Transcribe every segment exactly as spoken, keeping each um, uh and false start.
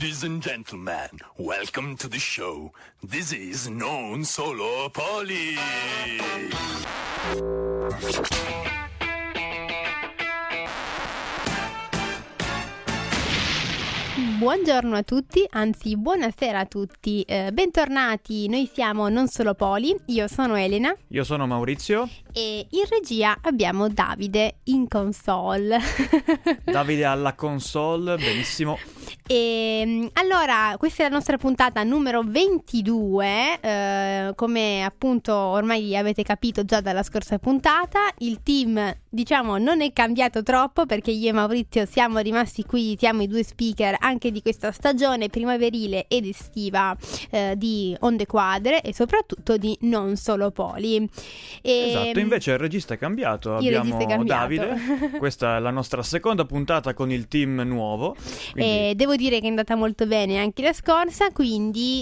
Ladies and gentlemen, welcome to the show. This is Non Solo Poli. Buongiorno a tutti, anzi buonasera a tutti, eh, bentornati, noi siamo Non Solo Poli, io sono Elena. Io sono Maurizio. E in regia abbiamo Davide in console. Davide alla console, benissimo. E allora, questa è la nostra puntata numero ventidue, eh, come appunto ormai avete capito già dalla scorsa puntata. Il team, diciamo, non è cambiato troppo perché io e Maurizio siamo rimasti qui, siamo i due speaker anche di questa stagione primaverile ed estiva eh, di Onde Quadre e soprattutto di Non Solo Poli. E esatto, invece il regista è cambiato, il abbiamo regista è cambiato. Davide, questa è la nostra seconda puntata con il team nuovo. Quindi... E devo dire che è andata molto bene anche la scorsa, quindi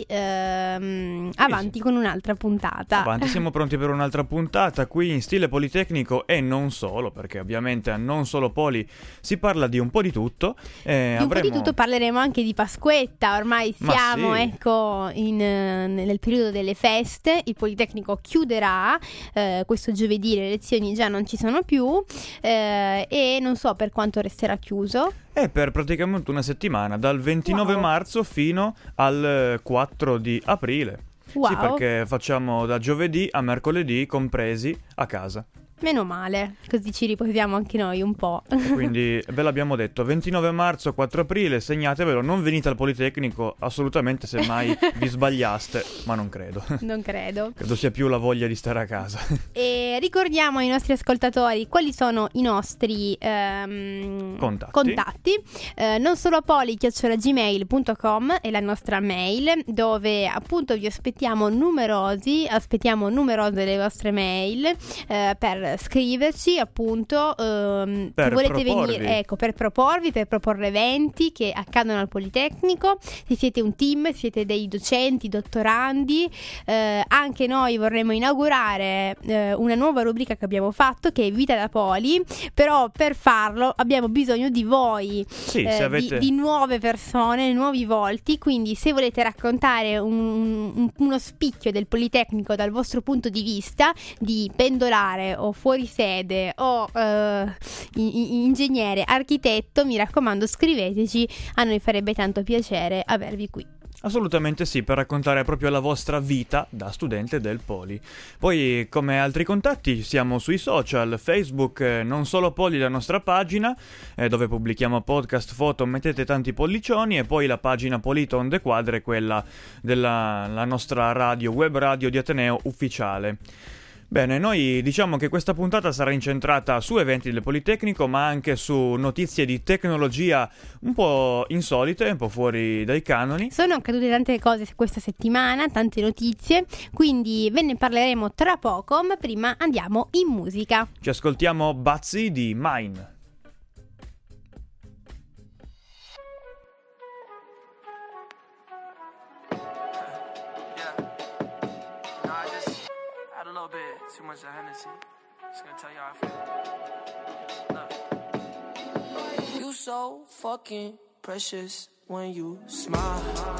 ehm, avanti sì. con un'altra puntata. Avanti, siamo pronti per un'altra puntata qui in stile politecnico e non solo, perché ovviamente a Non Solo Poli si parla di un po' di tutto. E di un avremo... po' di tutto parleremo anche di Pasquetta, ormai siamo sì. ecco in, nel periodo delle feste, il Politecnico chiuderà eh, questo giovedì, le lezioni già non ci sono più eh, e non so per quanto resterà chiuso. È per praticamente una settimana, dal ventinove wow. marzo fino al quattro di aprile. Wow. Sì, perché facciamo da giovedì a mercoledì compresi a casa. Meno male, così ci riposiamo anche noi un po'. Quindi ve l'abbiamo detto, ventinove marzo, quattro aprile, segnatevelo, non venite al Politecnico assolutamente se mai vi sbagliaste, ma non credo. Non credo. Credo sia più la voglia di stare a casa. E ricordiamo ai nostri ascoltatori quali sono i nostri ehm, contatti. contatti. Eh, non solo poli chiocciola gmail punto com è la nostra mail, dove appunto vi aspettiamo numerosi, aspettiamo numerose le vostre mail eh, per scriverci appunto ehm, per se volete proporvi. venire, ecco, per proporvi, per proporre eventi che accadono al Politecnico. Se siete un team, siete dei docenti, dottorandi, eh, anche noi vorremmo inaugurare eh, una nuova rubrica che abbiamo fatto, che è Vita da Poli, però per farlo abbiamo bisogno di voi, sì, eh, se avete... di, di nuove persone, nuovi volti. Quindi se volete raccontare un, un, uno spicchio del Politecnico dal vostro punto di vista, di pendolare o fuori sede o uh, ingegnere, architetto, mi raccomando scriveteci, a noi farebbe tanto piacere avervi qui. Assolutamente sì, per raccontare proprio la vostra vita da studente del Poli. Poi, come altri contatti, siamo sui social, Facebook, eh, Non Solo Poli, la nostra pagina, eh, dove pubblichiamo podcast, foto, mettete tanti pollicioni, e poi la pagina Polito Onde Quadre, quella della la nostra radio, web radio di Ateneo ufficiale. Bene, noi diciamo che questa puntata sarà incentrata su eventi del Politecnico, ma anche su notizie di tecnologia un po' insolite, un po' fuori dai canoni. Sono accadute tante cose questa settimana, tante notizie, quindi ve ne parleremo tra poco, ma prima andiamo in musica. Ci ascoltiamo Bazzi di Mine. Too much of Hennessy. Just gonna tell you how I feel. Look. You so fucking precious when you smile.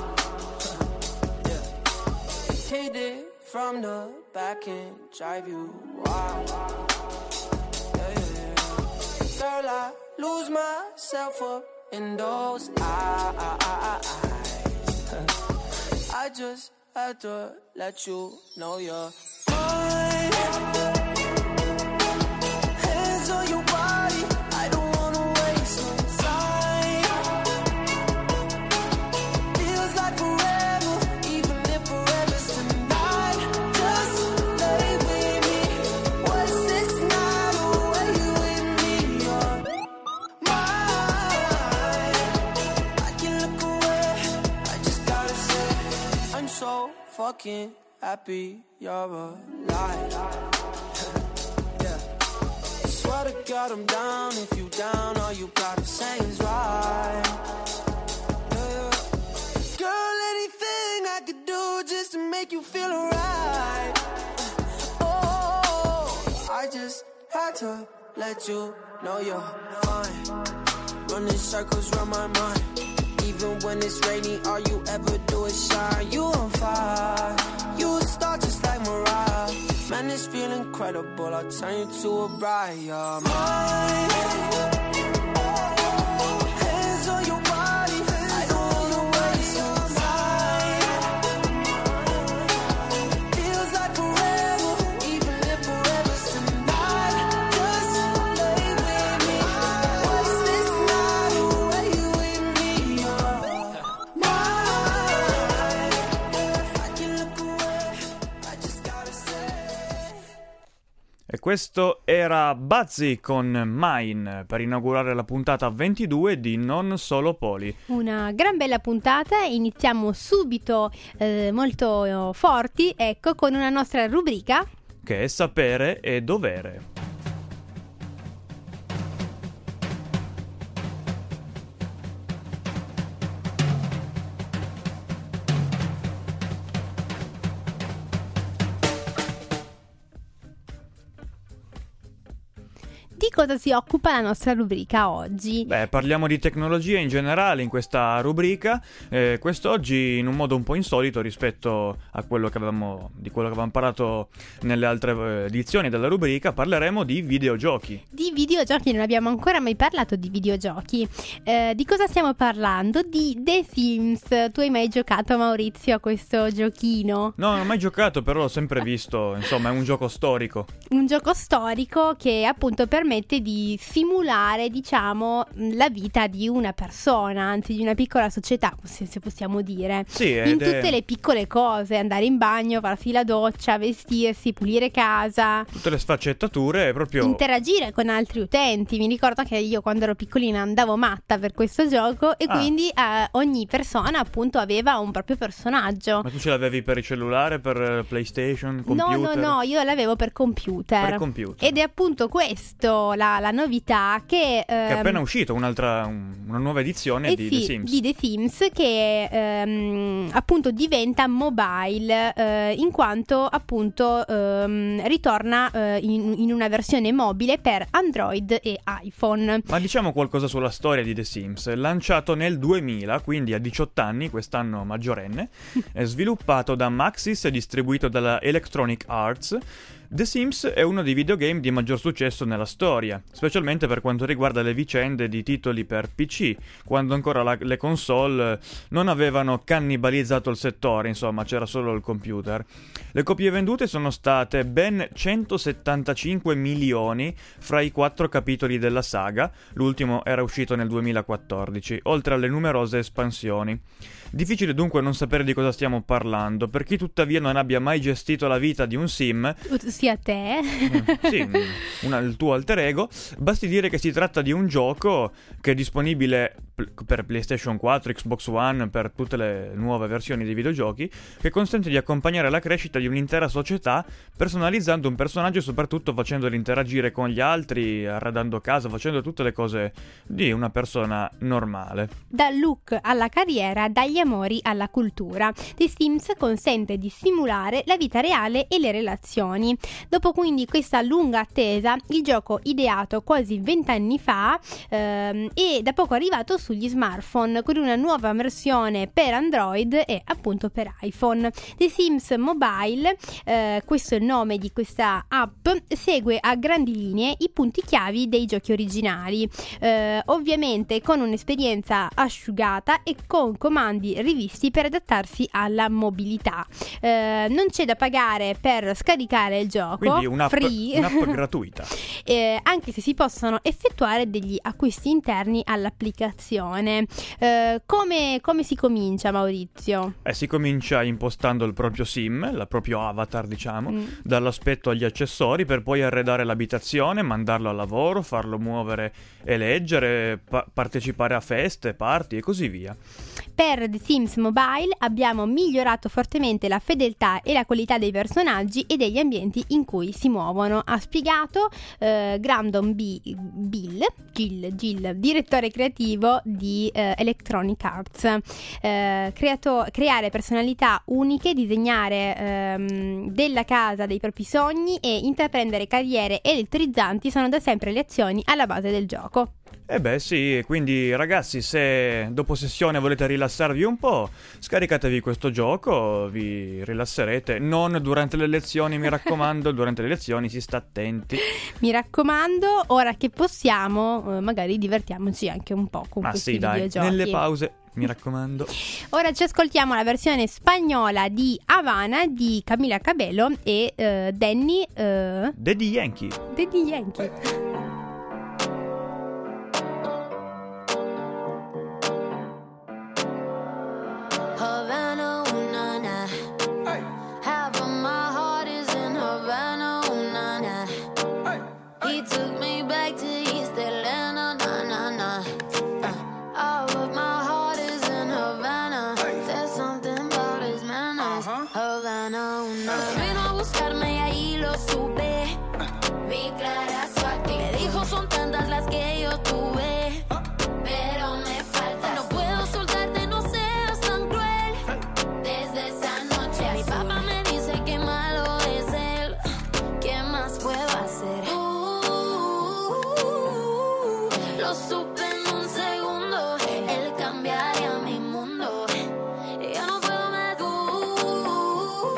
Yeah. Hit it from the back and drive you wild. Yeah, yeah, yeah. Girl, I lose myself up in those eyes. I just had to let you know you're hands on your body, I don't wanna waste no time. Feels like forever, even if forever's tonight. Just lay with me, what's this night away with me? You're mine, I can look away, I just gotta say I'm so fucking happy you're alive. Yeah. Swear to God I'm down. If you down, all you gotta say is right. Yeah. Girl, anything I could do just to make you feel alright. Oh, I just had to let you know you're fine. Running circles around my mind. Even even when it's rainy, all you ever do is shine. You on fire, you a star just like Mariah. Man, this feel incredible, I'll turn you to a bride. You're mine. Hands on your body, I don't wanna waste your time. Feels like forever, even if forever's tonight. Just lay with me, waste this night away with me. You're mine. I can look away, I just gotta say. E questo era Bazzi con Mine per inaugurare la puntata ventidue di Non Solo Poli. Una gran bella puntata, iniziamo subito eh, molto eh, forti, ecco, con una nostra rubrica. Che è sapere e dovere. Di cosa si occupa la nostra rubrica oggi? Beh, parliamo di tecnologia in generale in questa rubrica, eh, quest'oggi in un modo un po' insolito rispetto a quello che avevamo, di quello che avevamo parlato nelle altre eh, edizioni della rubrica. Parleremo di videogiochi. Di videogiochi, non abbiamo ancora mai parlato di videogiochi. Eh, di cosa stiamo parlando? Di The Sims. Tu hai mai giocato, Maurizio, a questo giochino? No, non ho mai giocato, però l'ho sempre visto, insomma è un gioco storico. Un gioco storico che appunto permette di simulare, diciamo, la vita di una persona, anzi di una piccola società, se possiamo dire. Sì, in ed tutte è... le piccole cose, andare in bagno, farsi la doccia, vestirsi, pulire casa, tutte le sfaccettature, proprio interagire con altri utenti. Mi ricordo che io quando ero piccolina andavo matta per questo gioco e Ah. quindi eh, ogni persona appunto aveva un proprio personaggio. Ma tu ce l'avevi per il cellulare, per eh, PlayStation, computer? No, no, no, io l'avevo per computer. Per computer. Ed è appunto questo la, la novità che... Che è ehm, appena uscita un'altra, un- una nuova edizione eh di sì, The Sims. di The Sims che ehm, appunto diventa mobile eh, in quanto appunto ehm, ritorna eh, in, in una versione mobile per Android e iPhone. Ma diciamo qualcosa sulla storia di The Sims. Lanciato nel duemila, quindi a diciotto anni, quest'anno maggiorenne, è sviluppato da Maxis e distribuito dalla Electronic Arts. The Sims è uno dei videogame di maggior successo nella storia, specialmente per quanto riguarda le vicende di titoli per P C, quando ancora la- le console non avevano cannibalizzato il settore, insomma c'era solo il computer. Le copie vendute sono state ben centosettantacinque milioni fra i quattro capitoli della saga, l'ultimo era uscito nel duemilaquattordici, oltre alle numerose espansioni. Difficile dunque non sapere di cosa stiamo parlando, per chi tuttavia non abbia mai gestito la vita di un sim, Sia te. mm, sì, una- il tuo alter ego, basti dire che si tratta di un gioco che è disponibile pl- per PlayStation quattro, Xbox One, per tutte le nuove versioni dei videogiochi, che consente di accompagnare la crescita di un'intera società personalizzando un personaggio e soprattutto facendolo interagire con gli altri, arredando casa, facendo tutte le cose di una persona normale. Dal look alla carriera, dagli amori alla cultura. The Sims consente di simulare la vita reale e le relazioni. Dopo quindi questa lunga attesa, il gioco ideato quasi vent'anni fa ehm, è da poco arrivato sugli smartphone con una nuova versione per Android e appunto per iPhone. The Sims Mobile, eh, questo è il nome di questa app, segue a grandi linee i punti chiavi dei giochi originali, eh, ovviamente con un'esperienza asciugata e con comandi rivisti per adattarsi alla mobilità. Eh, non c'è da pagare per scaricare il gioco, Quindi un'app, free, un'app gratuita. eh, anche se si possono effettuare degli acquisti interni all'applicazione. Eh, come, come si comincia, Maurizio? Eh, si comincia impostando il proprio sim, il proprio avatar, diciamo, Mm. dall'aspetto agli accessori, per poi arredare l'abitazione, mandarlo al lavoro, farlo muovere e leggere, pa- partecipare a feste, party e così via. Per The Sims Mobile abbiamo migliorato fortemente la fedeltà e la qualità dei personaggi e degli ambienti in cui si muovono, ha spiegato eh, Grandon B- Bill, Gill, Gill, direttore creativo di eh, Electronic Arts. Eh, creato- creare personalità uniche, disegnare ehm, della casa dei propri sogni e intraprendere carriere elettrizzanti sono da sempre le azioni alla base del gioco. Eh beh sì, quindi ragazzi, se dopo sessione volete rilassarvi un po', scaricatevi questo gioco, vi rilasserete. Non durante le lezioni, mi raccomando, durante le lezioni si sta attenti. Mi raccomando, ora che possiamo, eh, magari divertiamoci anche un po' con Ma questi sì, dai, videogiochi. nelle pause, mi raccomando. Ora ci ascoltiamo la versione spagnola di Havana di Camila Cabello e eh, Danny eh, Daddy Yankee. Daddy Yankee. Havana, ooh, na, na. Half of my heart is in Havana, ooh, na, na. He took me back to East Atlanta, na, na, na. Uh, all of my heart is in Havana. There's something about his manners. Havana, ooh, na, na. Vino a buscarme y ahí lo supe. Vi clara su aquí. Me dijo son tantas las que yo tuve, pero me falta. No puedo soltarte, no seas tan cruel. Desde esa noche mi papá me dice que malo es él. ¿Qué más puedo hacer? Uh, lo supe en un segundo. Él cambiaría mi mundo. Yo no puedo más. Uh,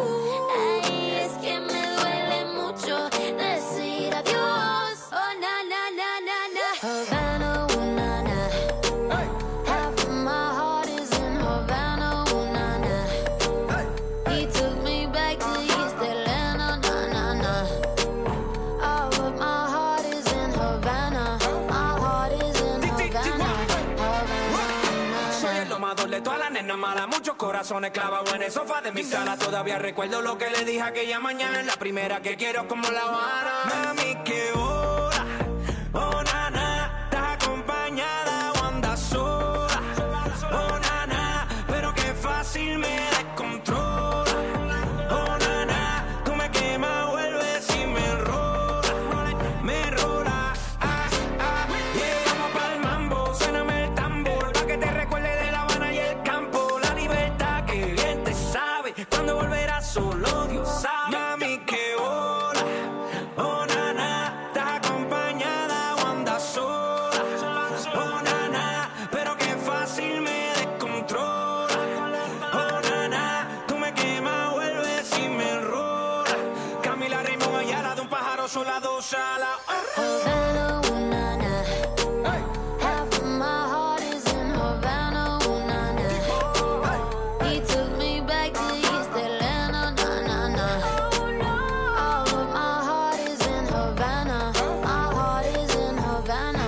ay, es que me duele mucho decir adiós. Oh, na, na, na, na, na. Havana, ooh, na, na. Half of my heart is in Havana, ooh, na, na. He took me back to East Atlanta, na, na, na. All of my heart is in Havana. My heart is in Havana. Havana, Soy el domador de todas las nenas malas, muchos corazones clavados en el sofá de mi sala. Todavía recuerdo lo que le dije aquella mañana. Es la primera que quiero como La Habana. Mami, qué hora, oh nana, estás acompañada o andas sola. Oh nana, pero qué fácil me descontrola. Oh nana, tú me quemas, vuelves y me enrola, me enrola. Ah, ah, yeah, vamos pa'l mambo, suéname el tambor, pa' que te recuerde de La Habana y el campo. La libertad que bien te sabe, cuando volverás solo Dios sabe. Mami, qué hora, oh nana, estás acompañada o andas sola. Oh nana, pero qué fácil me descontrola. Oh nana, tú me quemas, vuelves y me enrola. Camila Raymond Ayala, de un pájaro sola, dos alas. Havana, ooh, na, na. Half of my heart is in Havana, ooh, na, na. He took me back to East Atlanta, na, na, na. All of my heart is in Havana. My heart is in Havana.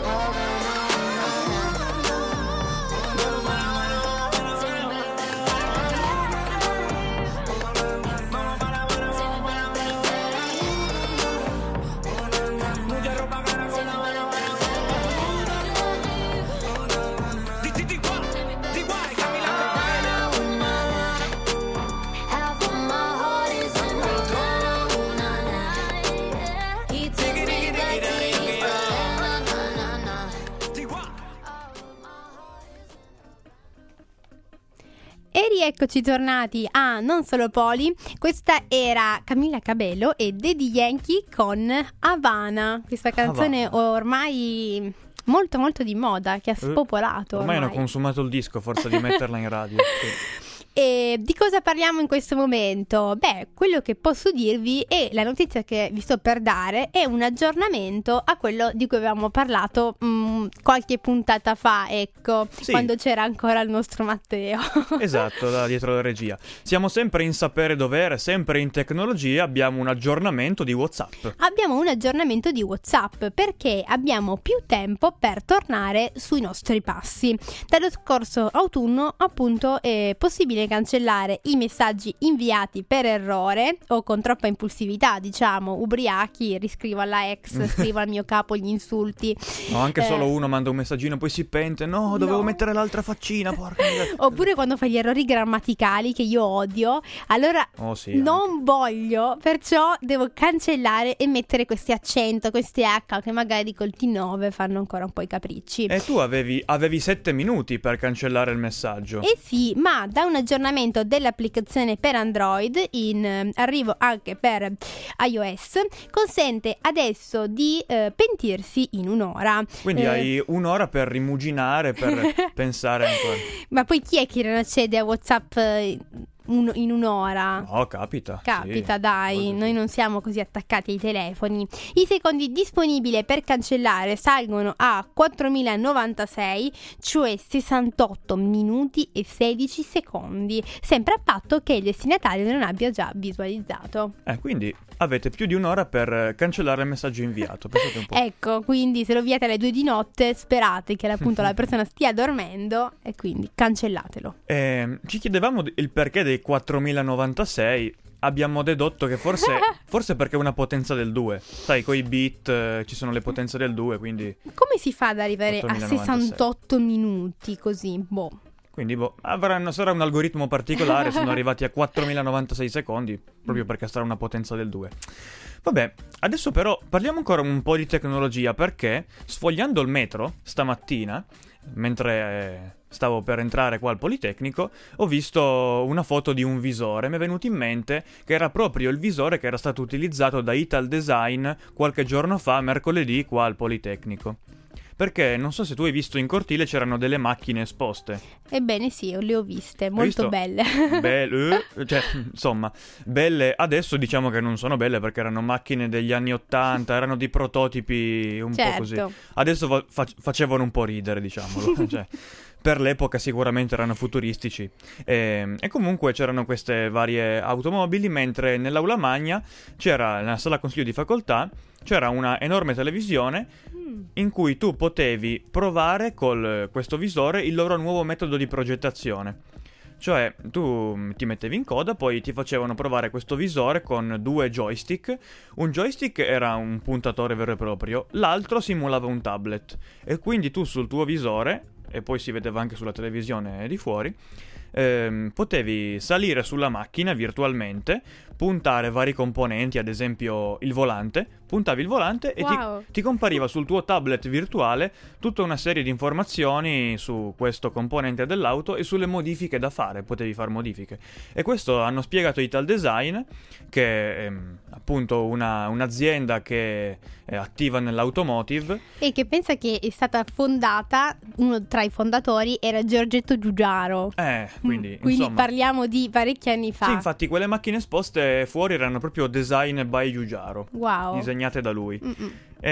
Mucha ropa cara con La Habana. Di- di- di- guay, di- guay, Camila Cabello. Half of my heart is in Havana, ooh, na, na. He took me back to East Atlanta, na, na, na. Di- guay. E rieccoci tornati a Non Solo Poli. Questa era Camila Cabello e Daddy Yankee con Havana. Questa canzone ormai molto molto di moda, che ha spopolato Ormai ormai. hanno consumato il disco, forza di metterla in radio. Sì. E di cosa parliamo in questo momento? Beh, quello che posso dirvi e la notizia che vi sto per dare è un aggiornamento a quello di cui avevamo parlato mh, qualche puntata fa, ecco, Sì. quando c'era ancora il nostro Matteo. Esatto, da dietro la regia. Siamo sempre in sapere dovere, sempre in tecnologia, abbiamo un aggiornamento di WhatsApp. Abbiamo un aggiornamento di WhatsApp perché abbiamo più tempo per tornare sui nostri passi. Dallo scorso autunno, appunto, è possibile cancellare i messaggi inviati per errore o con troppa impulsività, diciamo, ubriachi, riscrivo alla ex, scrivo al mio capo gli insulti. No, anche Eh, solo uno manda un messaggino, poi si pente. No, dovevo No. mettere l'altra faccina, porca miseria. Oppure quando fai gli errori grammaticali che io odio, allora Oh, sì, non voglio, perciò devo cancellare e mettere questi accento, questi H che magari col T nove fanno ancora un po' i capricci. E tu avevi, avevi sette minuti per cancellare il messaggio. Eh sì, ma da un aggiornamento aggiornamento dell'applicazione per Android, in eh, arrivo anche per iOS, consente adesso di eh, pentirsi in un'ora. Quindi Eh, hai un'ora per rimuginare, per pensare ancora. Ma poi chi è che non accede a WhatsApp eh, un- in un'ora? No, capita. Capita, sì. dai, Così. noi non siamo così attaccati ai telefoni. I secondi disponibili per cancellare salgono a quattromilanovantasei, cioè sessantotto minuti e sedici secondi, sempre a patto che il destinatario non abbia già visualizzato. Eh, quindi avete più di un'ora per cancellare il messaggio inviato. Pensate un po'. Ecco, quindi se lo viate alle due di notte, sperate che appunto la persona stia dormendo e quindi cancellatelo. Eh, ci chiedevamo d- il perché dei quattromilanovantasei. Abbiamo dedotto che forse, forse perché è una potenza del due. Sai, coi bit eh, ci sono le potenze del due, quindi, Come si fa ad arrivare a quattromilanovantasei. sessantotto minuti così? Boh. quindi boh, avranno, sarà un algoritmo particolare. Sono arrivati a quattromilanovantasei secondi, proprio perché sarà una potenza del due. Vabbè, adesso però parliamo ancora un po' di tecnologia, perché sfogliando il metro stamattina, mentre eh, stavo per entrare qua al Politecnico, ho visto una foto di un visore. Mi è venuto in mente che era proprio il visore che era stato utilizzato da Ital Design qualche giorno fa, mercoledì, qua al Politecnico. Perché non so se tu hai visto, in cortile c'erano delle macchine esposte. Ebbene sì, io le ho viste, Hai molto visto? belle. Belle, eh, cioè, insomma, belle. Adesso diciamo che non sono belle perché erano macchine degli anni ottanta, erano di prototipi un po' così. Certo. Adesso fa- fac- facevano un po' ridere, diciamolo. Cioè, per l'epoca sicuramente erano futuristici. E, e comunque c'erano queste varie automobili, mentre nell'aula magna c'era, nella sala consiglio di facoltà, c'era una enorme televisione in cui tu potevi provare col questo visore il loro nuovo metodo di progettazione. Cioè, tu ti mettevi in coda, poi ti facevano provare questo visore con due joystick. Un joystick era un puntatore vero e proprio, l'altro simulava un tablet. E quindi tu sul tuo visore, e poi si vedeva anche sulla televisione di fuori, ehm, potevi salire sulla macchina virtualmente, puntare vari componenti, ad esempio il volante, puntavi il volante e Wow. ti, ti compariva sul tuo tablet virtuale tutta una serie di informazioni su questo componente dell'auto e sulle modifiche da fare, potevi fare modifiche. E questo hanno spiegato Ital Design, che è ehm, appunto una, un'azienda che è attiva nell'automotive. E che pensa che è stata fondata, uno tra i fondatori era Giorgetto Giugiaro. Eh, quindi, Mm, quindi insomma... parliamo di parecchi anni fa. Sì, infatti quelle macchine esposte fuori erano proprio design by Giugiaro, Wow. disegnate da lui. Mm-mm.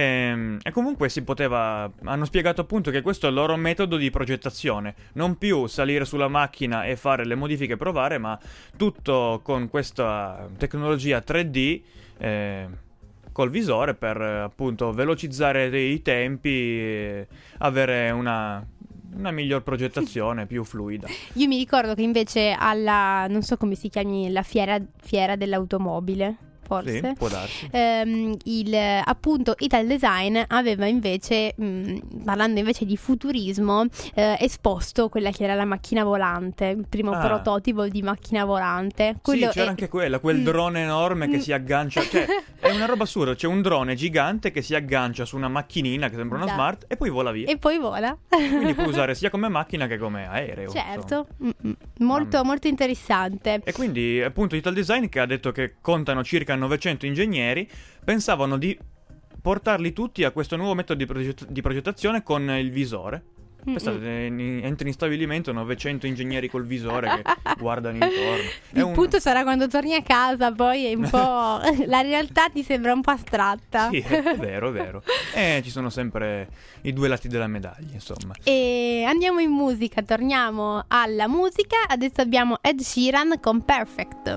E, e comunque si poteva... Hanno spiegato appunto che questo è il loro metodo di progettazione. Non più salire sulla macchina e fare le modifiche e provare, ma tutto con questa tecnologia tre D eh, col visore per eh, appunto velocizzare i tempi e avere una... una miglior progettazione, più fluida. Io mi ricordo che invece alla, non so come si chiami, la fiera, fiera dell'automobile, forse. Sì, può darsi. Ehm, il, appunto Ital Design aveva invece, mh, parlando invece di futurismo, eh, esposto quella che era la macchina volante, il primo Ah. prototipo di macchina volante. Sì, Quello c'era è- anche quella, quel Mm. drone enorme che Mm. si aggancia, cioè è una roba assurda, c'è un drone gigante che si aggancia su una macchinina che sembra una Da. smart e poi vola via. E poi vola. Quindi puoi usare sia come macchina che come aereo. insomma. Certo, Mm-mm. molto, Mamma. molto interessante. E quindi appunto Ital Design, che ha detto che contano circa novecento ingegneri, pensavano di portarli tutti a questo nuovo metodo di, progett- di progettazione con il visore. Pensate, in- entri in stabilimento novecento ingegneri col visore che guardano intorno. È Il un- punto sarà quando torni a casa, poi è un po'. La realtà ti sembra un po' astratta. Sì, è vero, è vero. E ci sono sempre i due lati della medaglia, insomma. E andiamo in musica, torniamo alla musica. Adesso abbiamo Ed Sheeran con Perfect.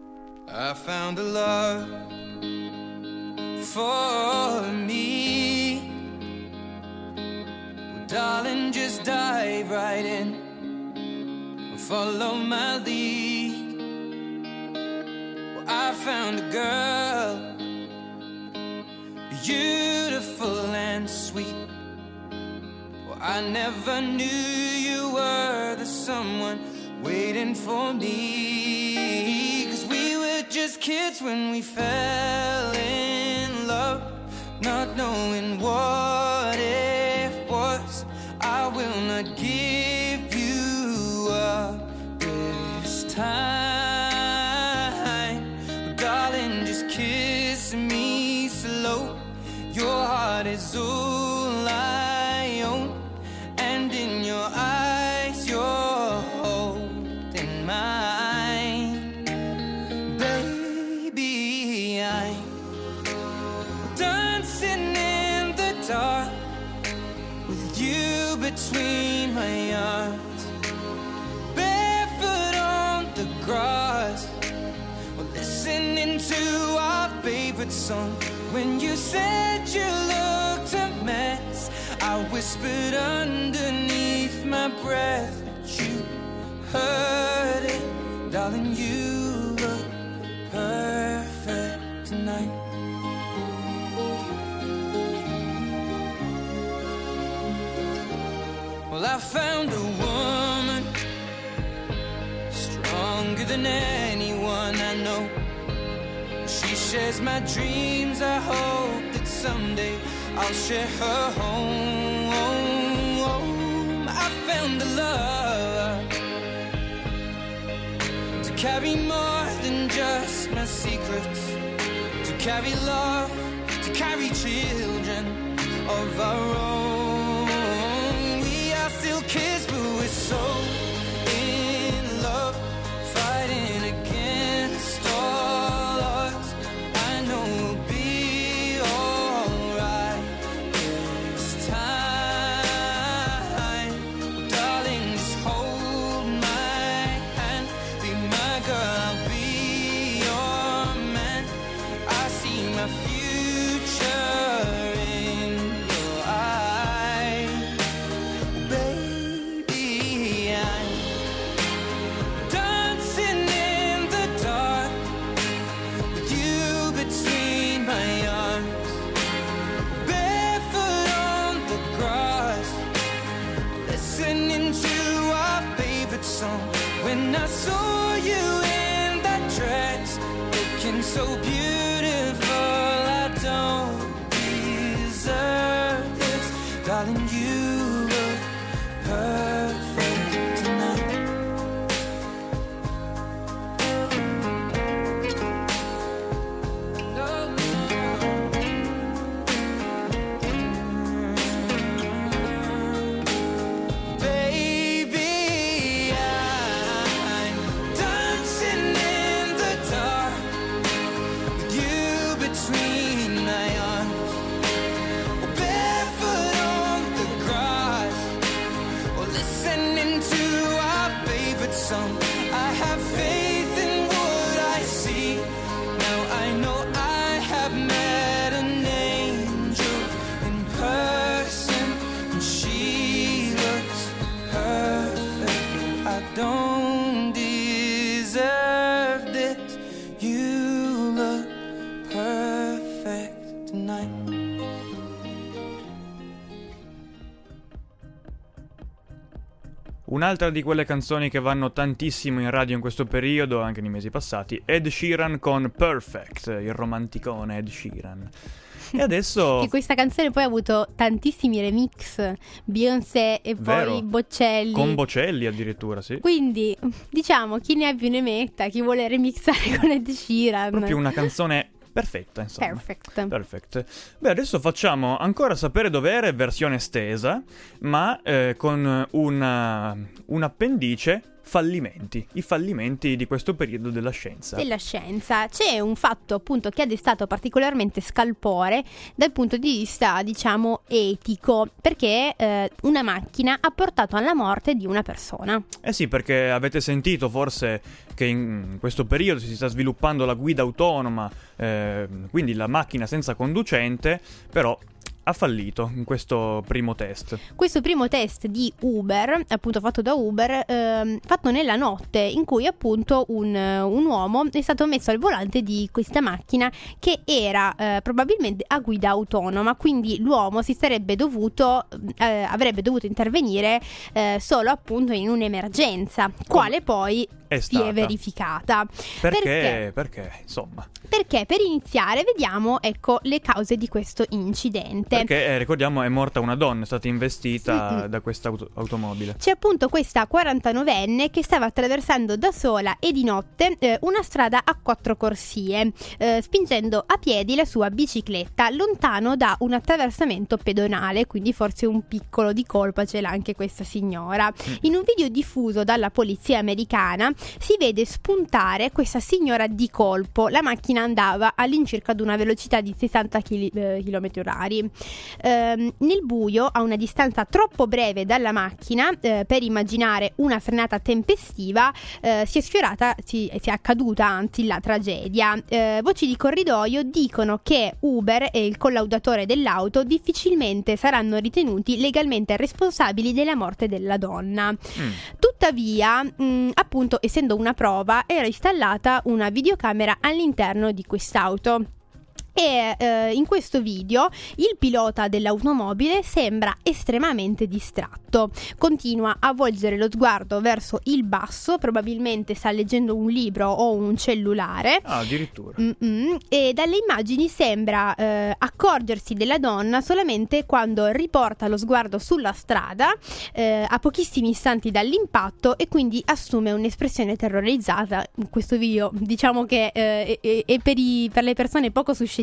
I found a love for me. Well, darling, just dive right in. Follow my lead. Well, I found a girl, beautiful and sweet. Well, I never knew you were the someone waiting for me. 'Cause we were just kids when we fell in love, not knowing what it was. I will not give you up this between my arms, barefoot on the grass, or listening to our favorite song. When you said you looked a mess, I whispered underneath my breath, but you heard it, darling, you look perfect tonight. Well, I found a woman stronger than anyone I know. She shares my dreams. I hope that someday I'll share her home. I found a love to carry more than just my secrets, to carry love, to carry children of our own. We are still kids, but we're so in love, fighting against all odds. I know we'll be alright this time. Darling, just hold my hand, be my girl, I'll be your man. I see my future in your eyes. Baby, I'm dancing in the dark with you between my arms, barefoot on the grass, listening to our favorite song. When I saw you in that dress, looking so beautiful, I don't deserve this. Darling, you look perfect tonight. Baby, I'm dancing in the dark with you between my arms, or barefoot on the grass, or listening to our favorite song. I have faith in what I see. Now I know I have met an angel in person, and she looks perfect. I don't deserve this. You look perfect tonight. Un'altra di quelle canzoni che vanno tantissimo in radio in questo periodo, anche nei mesi passati, Ed Sheeran con Perfect, il romanticone Ed Sheeran. E adesso... Che questa canzone poi ha avuto tantissimi remix, Beyoncé e poi Vero. Bocelli. Con Bocelli addirittura, sì. Quindi, diciamo, chi ne ha più ne metta, chi vuole remixare con Ed Sheeran. Proprio una canzone perfetta, insomma. Perfect. Perfect. Beh, adesso facciamo ancora sapere dovere versione estesa, ma eh, con una, un appendice fallimenti, i fallimenti di questo periodo della scienza. Della scienza. C'è un fatto appunto che ha destato particolarmente scalpore dal punto di vista, diciamo, etico, perché eh, una macchina ha portato alla morte di una persona. Eh sì, perché avete sentito forse che in questo periodo si sta sviluppando la guida autonoma, eh, quindi la macchina senza conducente, però ha fallito in questo primo test. Questo primo test di Uber, appunto fatto da Uber, ehm, fatto nella notte, in cui appunto un, un uomo è stato messo al volante di questa macchina che era eh, probabilmente a guida autonoma, quindi l'uomo si sarebbe dovuto, eh, avrebbe dovuto intervenire eh, solo appunto in un'emergenza, quale poi È si stata. è verificata. Perché? Perché? Perché, insomma. Perché per iniziare vediamo, ecco, le cause di questo incidente. Perché, eh, ricordiamo, è morta una donna, è stata investita Mm-mm. da questa auto- automobile. C'è appunto questa quarantanovenne che stava attraversando da sola e di notte eh, una strada a quattro corsie, eh, spingendo a piedi la sua bicicletta lontano da un attraversamento pedonale, quindi forse un piccolo di colpa ce l'ha anche questa signora. In un video diffuso dalla polizia americana si vede spuntare questa signora di colpo. La macchina andava all'incirca ad una velocità di sessanta chilometri orari. Eh, nel buio, a una distanza troppo breve dalla macchina eh, per immaginare una frenata tempestiva, eh, si è sfiorata, si, si è accaduta anzi la tragedia. Eh, voci di corridoio dicono che Uber e il collaudatore dell'auto difficilmente saranno ritenuti legalmente responsabili della morte della donna. Mm. Tuttavia, mh, appunto, essendo una prova, era installata una videocamera all'interno di quest'auto. E eh, in questo video il pilota dell'automobile sembra estremamente distratto, continua a volgere lo sguardo verso il basso, probabilmente sta leggendo un libro o un cellulare. Ah, addirittura. Mm-mm. E dalle immagini sembra eh, accorgersi della donna solamente quando riporta lo sguardo sulla strada eh, a pochissimi istanti dall'impatto, e quindi assume un'espressione terrorizzata. In questo video diciamo che eh, è, è per, i, per le persone poco suscettibili.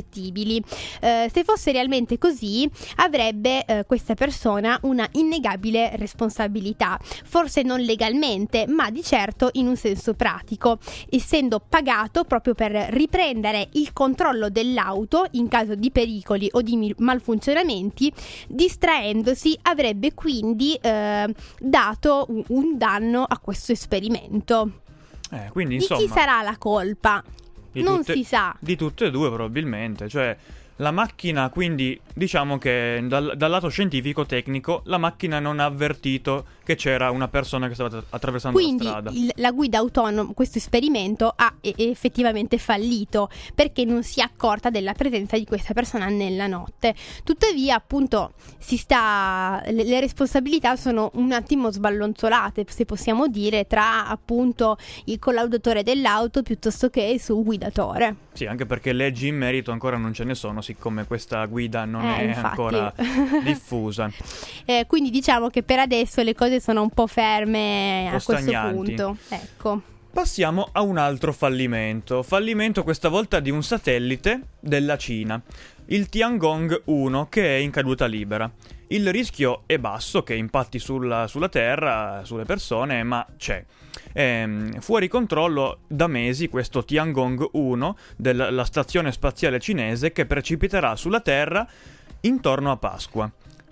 Eh, se fosse realmente così, avrebbe eh, questa persona una innegabile responsabilità, forse non legalmente, ma di certo in un senso pratico, essendo pagato proprio per riprendere il controllo dell'auto in caso di pericoli o di malfunzionamenti. Distraendosi, avrebbe quindi eh, dato un, un danno a questo esperimento. Eh, quindi, di insomma, chi sarà la colpa? Di non tutte, si sa. Di tutte e due probabilmente, cioè la macchina, quindi diciamo che dal, dal lato scientifico tecnico la macchina non ha avvertito che c'era una persona che stava attraversando quindi la strada. Quindi la guida autonoma, questo esperimento ha e- effettivamente fallito perché non si è accorta della presenza di questa persona nella notte. Tuttavia, appunto, si sta le, le responsabilità sono un attimo sballonzolate, se possiamo dire, tra appunto il collaudatore dell'auto piuttosto che il suo guidatore. Sì, anche perché leggi in merito ancora non ce ne sono, siccome questa guida non eh, è infatti. ancora diffusa. Eh, quindi diciamo che per adesso le cose sono un po' ferme un po' a questo stagnanti. punto. Ecco. Passiamo a un altro fallimento. Fallimento questa volta di un satellite della Cina, il Tiangong uno, che è in caduta libera. Il rischio è basso che impatti sulla, sulla Terra, sulle persone, ma c'è. Ehm, fuori controllo da mesi questo Tiangong uno della stazione spaziale cinese, che precipiterà sulla Terra intorno a Pasqua,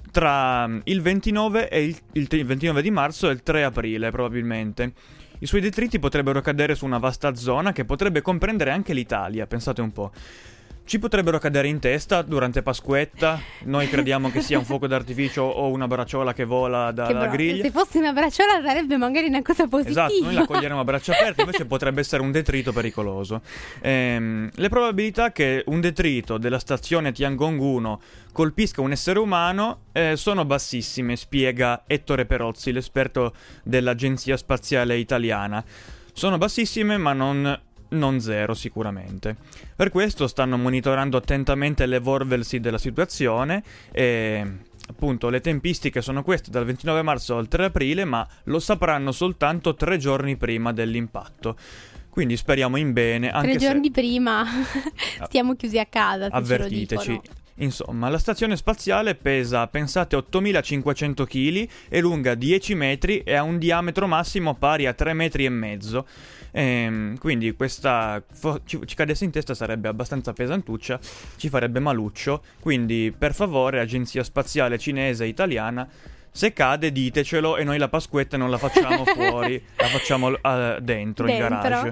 tra il ventinove, e il, il ventinove di marzo e il tre aprile probabilmente. I suoi detriti potrebbero cadere su una vasta zona che potrebbe comprendere anche l'Italia, pensate un po'. Ci potrebbero cadere in testa durante Pasquetta. Noi crediamo che sia un fuoco d'artificio o una bracciola che vola dalla che griglia. Se fosse una bracciola sarebbe magari una cosa positiva. Esatto, noi la coglieremo a braccia aperte, invece potrebbe essere un detrito pericoloso. Ehm, le probabilità che un detrito della stazione Tiangong uno colpisca un essere umano eh, sono bassissime, spiega Ettore Perozzi, l'esperto dell'Agenzia Spaziale Italiana. Sono bassissime, ma non... non zero sicuramente. Per questo stanno monitorando attentamente l'evolversi della situazione e appunto le tempistiche sono queste, dal ventinove marzo al tre aprile, ma lo sapranno soltanto tre giorni prima dell'impatto. Quindi speriamo in bene, anche tre giorni se... prima stiamo chiusi a casa, se avvertiteci. ce lo dicono. Insomma, la stazione spaziale pesa, pensate, ottomilacinquecento chili, è lunga dieci metri e ha un diametro massimo pari a tre metri e mezzo. Ehm, quindi questa fo- ci, ci cadesse in testa sarebbe abbastanza pesantuccia, ci farebbe maluccio. Quindi per favore, Agenzia Spaziale Cinese e Italiana, se cade ditecelo e noi la Pasquetta non la facciamo fuori, la facciamo uh, dentro, dentro in garage.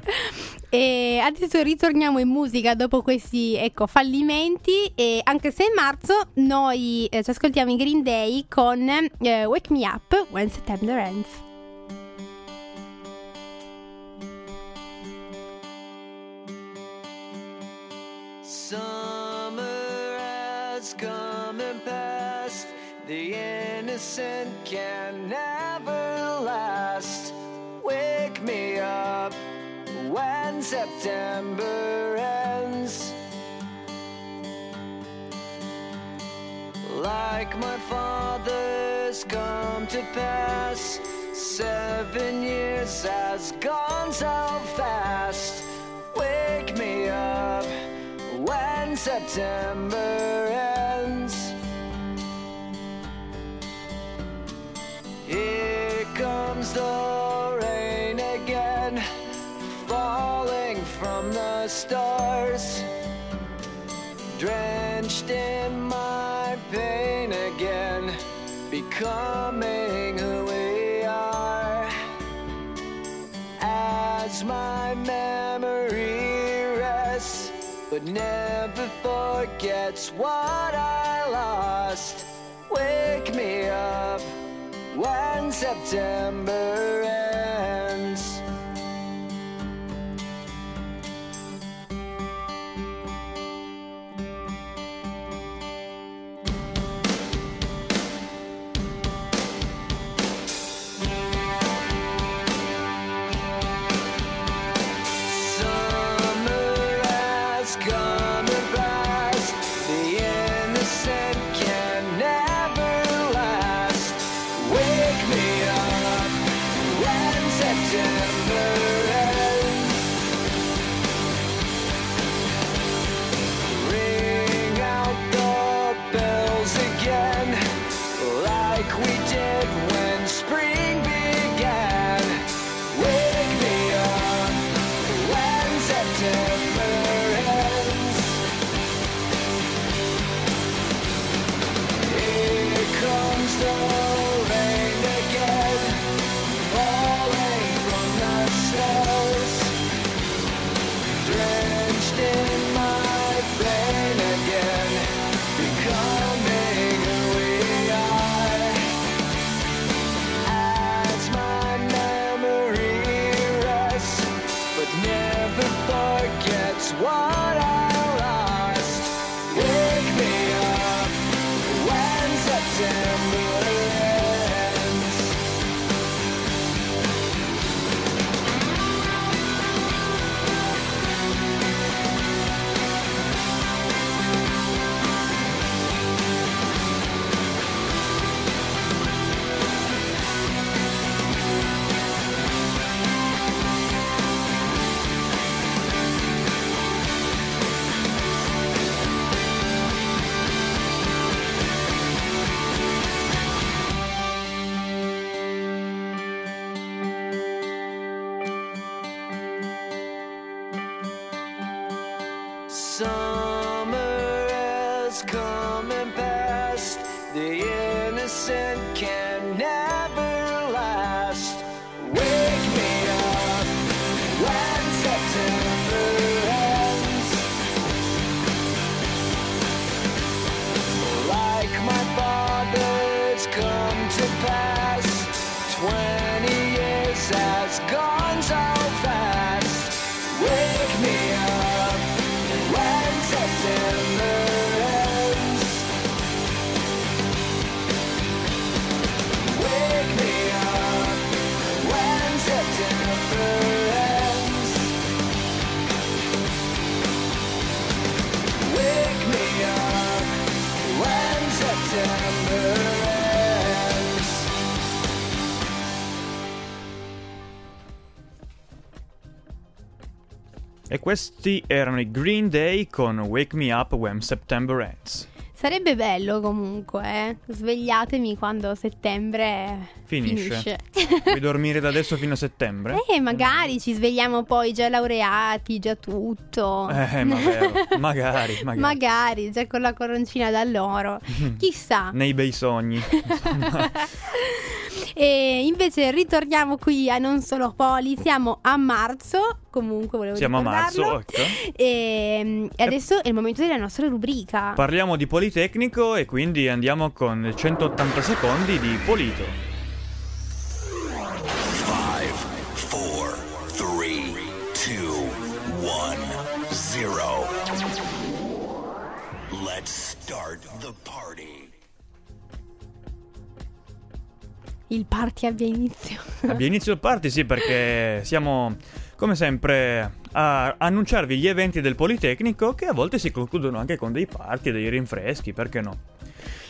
E adesso ritorniamo in musica dopo questi, ecco, fallimenti, e anche se è marzo noi eh, ci ascoltiamo i Green Day con eh, Wake Me Up When September Ends. Summer has come and passed. The innocent can never last. Wake me up when September ends. Like my father's come to pass, seven years has gone so fast. Wake me up when September ends. Here comes the rain again. the stars, drenched in my pain again, becoming who we are. As my memory rests, but never forgets what I lost, wake me up when September ends. Summer has come and passed. The innocent can never last. Wake me up when September ends. Like my father's come to pass. Twenty years has gone so fast. Wake me up when September ends. Wake me up when September ends. Wake me up when September ends. E questi erano i Green Day con Wake Me Up When September Ends. Sarebbe bello comunque, eh? Svegliatemi quando settembre Finisce. finisce. Vuoi dormire da adesso fino a settembre? Eh, magari ci svegliamo poi già laureati, già tutto. Eh, ma vero. Magari, magari. Magari, già con la coroncina d'alloro. Chissà. Nei bei sogni. E invece ritorniamo qui a Non Solo Poli, siamo a marzo, comunque volevo Siamo a marzo, ricordarlo. ecco. E, e adesso è il momento della nostra rubrica. Parliamo di Politecnico e quindi andiamo con centottanta secondi di Polito. Five, four, three, two, one, zero. Let's start the party. Il party abbia inizio. Abbia inizio il party, sì, perché siamo come sempre a annunciarvi gli eventi del Politecnico, che a volte si concludono anche con dei party, dei rinfreschi, perché no?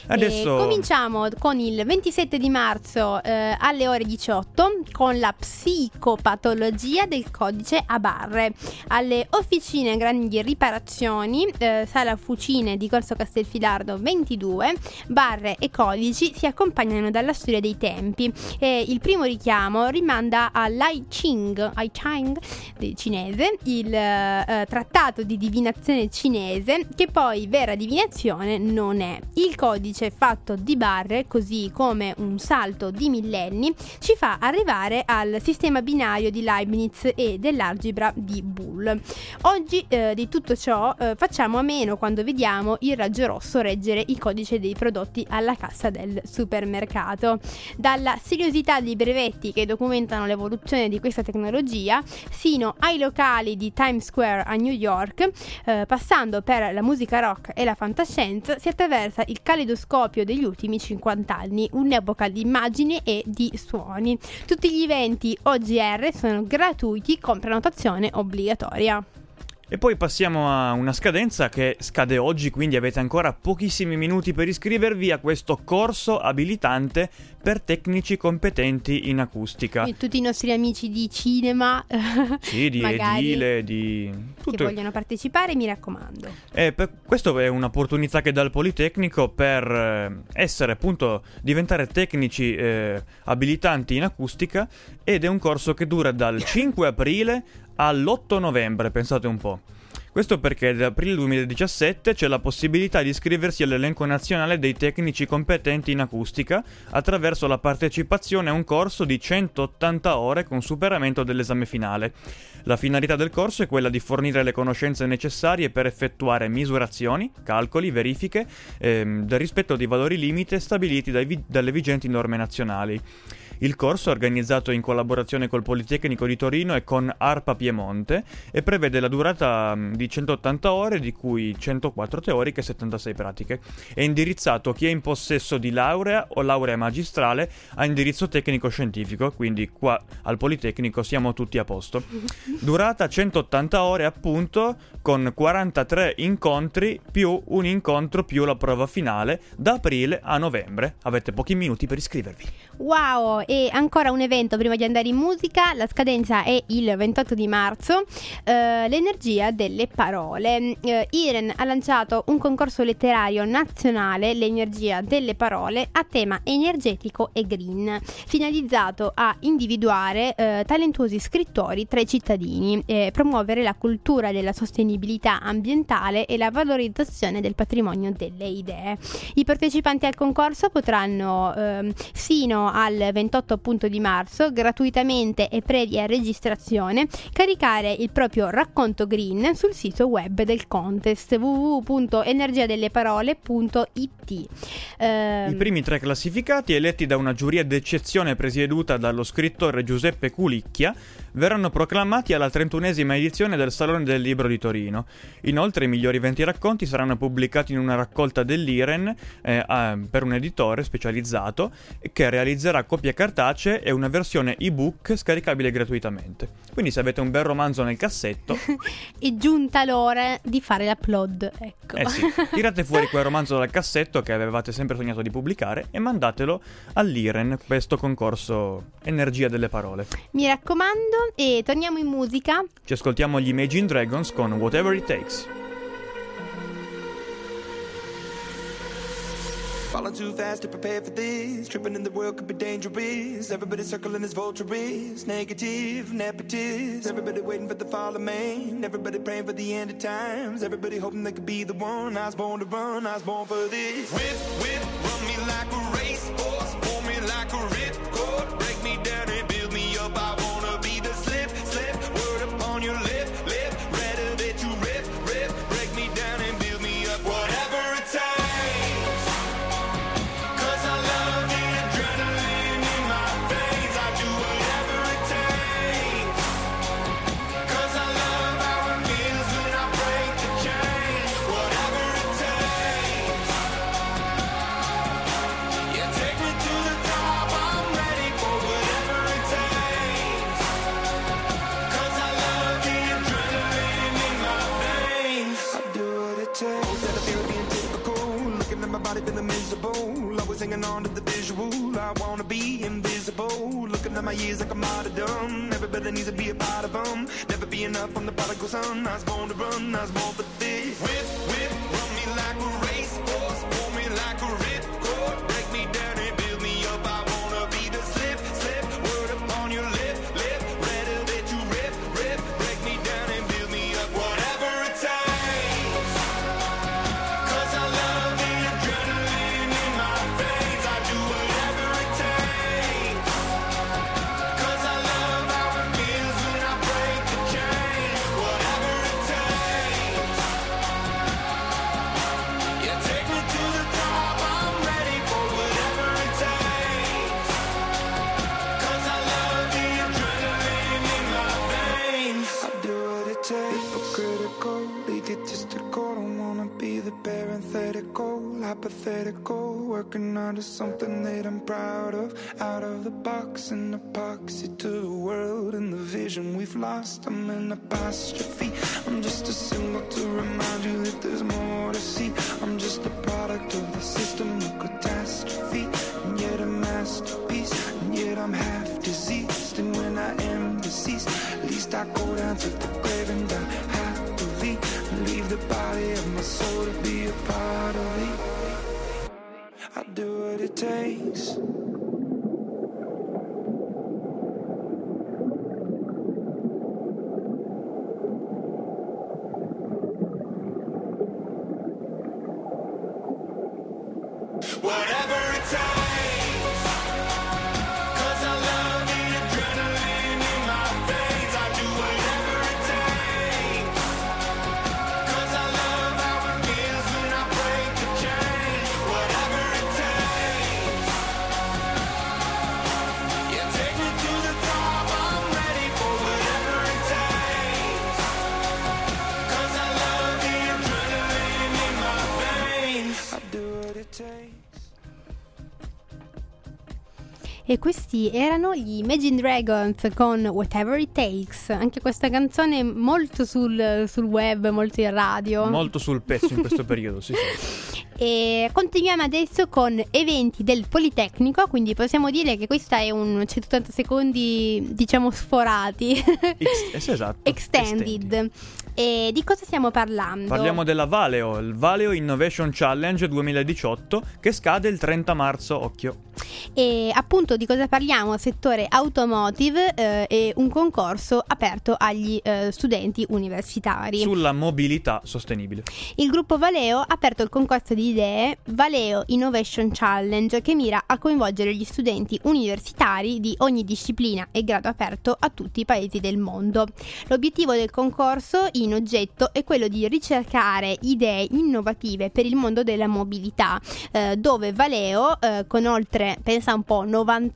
Adesso E cominciamo con il ventisette di marzo eh, alle ore diciotto con la psicopatologia del codice a barre. Alle officine grandi riparazioni, eh, sala Fucine di Corso Castelfidardo ventidue, barre e codici si accompagnano dalla storia dei tempi. E il primo richiamo rimanda all'I Ching, I Ching cinese, il eh, trattato di divinazione cinese, che poi vera divinazione non è. Il codice fatto di barre, così come un salto di millenni, ci fa arrivare al sistema binario di Leibniz e dell'algebra di Boole. Oggi eh, di tutto ciò eh, facciamo a meno quando vediamo il raggio rosso reggere il codice dei prodotti alla cassa del supermercato. Dalla seriosità dei brevetti che documentano l'evoluzione di questa tecnologia sino ai locali di Times Square a New York, eh, passando per la musica rock e la fantascienza, si attraversa il caleidoscopio degli ultimi cinquanta anni, un'epoca di immagini e di suoni. Tutti gli eventi O G R sono gratuiti con prenotazione obbligatoria. E poi passiamo a una scadenza che scade oggi, quindi avete ancora pochissimi minuti per iscrivervi a questo corso abilitante per tecnici competenti in acustica. E tutti i nostri amici di cinema, sì, di magari, edile, di tutto, che vogliono partecipare, mi raccomando. Eh, per, questo è un'opportunità che dà il Politecnico per eh, essere appunto, diventare tecnici eh, abilitanti in acustica, ed è un corso che dura dal cinque aprile all'otto novembre, pensate un po'. Questo perché da aprile duemiladiciassette c'è la possibilità di iscriversi all'elenco nazionale dei tecnici competenti in acustica attraverso la partecipazione a un corso di centottanta ore con superamento dell'esame finale. La finalità del corso è quella di fornire le conoscenze necessarie per effettuare misurazioni, calcoli, verifiche ehm, del rispetto dei valori limite stabiliti dai vi- dalle vigenti norme nazionali. Il corso è organizzato in collaborazione col Politecnico di Torino e con ARPA Piemonte e prevede la durata di centottanta ore, di cui centoquattro teoriche e settantasei pratiche. È indirizzato a chi è in possesso di laurea o laurea magistrale a indirizzo tecnico-scientifico, quindi qua al Politecnico siamo tutti a posto. Durata centottanta ore appunto, con quarantatré incontri più un incontro più la prova finale da aprile a novembre. Avete pochi minuti per iscrivervi. Wow, e ancora un evento prima di andare in musica. La scadenza è il ventotto di marzo, eh, l'energia delle parole. eh, Iren ha lanciato un concorso letterario nazionale, l'energia delle parole, a tema energetico e green, finalizzato a individuare eh, talentuosi scrittori tra i cittadini, eh, promuovere la cultura della sostenibilità ambientale e la valorizzazione del patrimonio delle idee. I partecipanti al concorso potranno eh, fino al ventotto appunto di marzo, gratuitamente e previa registrazione, caricare il proprio racconto green sul sito web del contest w w w punto energiadelleparole punto i t. Eh, I primi tre classificati, eletti da una giuria d'eccezione presieduta dallo scrittore Giuseppe Culicchia, verranno proclamati alla trentunesima edizione del Salone del Libro di Torino. Inoltre i migliori venti racconti saranno pubblicati in una raccolta dell'Iren eh, a, per un editore specializzato che realizzerà copie cartacee e una versione ebook scaricabile gratuitamente. Quindi se avete un bel romanzo nel cassetto è giunta l'ora di fare l'upload, ecco. Eh sì, tirate fuori quel romanzo dal cassetto che avevate sempre sognato di pubblicare e mandatelo all'Iren, questo concorso Energia delle Parole. Mi raccomando, e torniamo in musica. Ci ascoltiamo gli Imagine Dragons con Whatever It Takes. Falling too fast to prepare for this. Tripping in the world could be dangerous. Everybody circling as vultures. Negative, nepotist. Everybody waiting for the fall of man. Everybody praying for the end of times. Everybody hoping they could be the one. I was born to run, I was born for this. Whip, whip, run me like a racehorse. Pull me like a ripcord. Break me down and build me up. I wanna be the slip, slip. Word upon your lip, lip. Rather that you rip, rip. Break me down and build me up. Whatever it takes. Yeah. hanging on to the visual. I wanna be invisible, looking at my years like I'm martyrdom. Everybody needs to be a part of them. Never be enough from the prodigal son. I was born to run, I was born for this. Whip, whip, run me like a racehorse, pull me like a ripcord, break me down and build me up. I wanna be the slip, slip, word upon your lip, lip, rather that you rip, rip, break me down and build me up. Whatever it takes, 'cause I love the adrenaline in my veins. I do whatever it takes, 'cause I love how it feels when I break the chains. Whatever it takes, yeah, take me to the top. I'm ready for whatever it takes, 'cause I love the adrenaline in my veins. I do what it takes, but critical, egotistical. Don't wanna be the parenthetical, hypothetical, working onto something that I'm proud of. Out of the box, an epoxy to the world and the vision we've lost. I'm an apostrophe, I'm just a symbol to remind you that there's more to see. I'm just a product of the system of catastrophe, and yet a masterpiece, and yet I'm half diseased. And when I am deceased, at least I go down to the grave and die happily, and leave the body of my soul to be a part of it. I do what it takes. Whatever it takes, 'cause I love the adrenaline in my veins. I do whatever it takes, 'cause I love how it feels when I break the chains. Whatever it takes, yeah, take me to the top. I'm ready for whatever it takes, 'cause I love the adrenaline in my veins. I do what it takes. E questi erano gli Imagine Dragons con Whatever It Takes. Anche questa canzone molto sul, sul web, molto in radio. Molto sul pezzo in questo periodo, sì, sì. E continuiamo adesso con eventi del Politecnico, quindi possiamo dire che questa è un centottanta secondi, diciamo, sforati. Ex- esatto. Extended. Extended. E di cosa stiamo parlando? Parliamo della Valeo, il Valeo Innovation Challenge duemiladiciotto che scade il trenta marzo, occhio. E appunto di cosa parliamo? Settore automotive eh, e un concorso aperto agli eh, studenti universitari. Sulla mobilità sostenibile. Il gruppo Valeo ha aperto il concorso di idee Valeo Innovation Challenge, che mira a coinvolgere gli studenti universitari di ogni disciplina e grado aperto a tutti i paesi del mondo. L'obiettivo del concorso in oggetto è quello di ricercare idee innovative per il mondo della mobilità, eh, dove Valeo, eh, con oltre, pensa un po',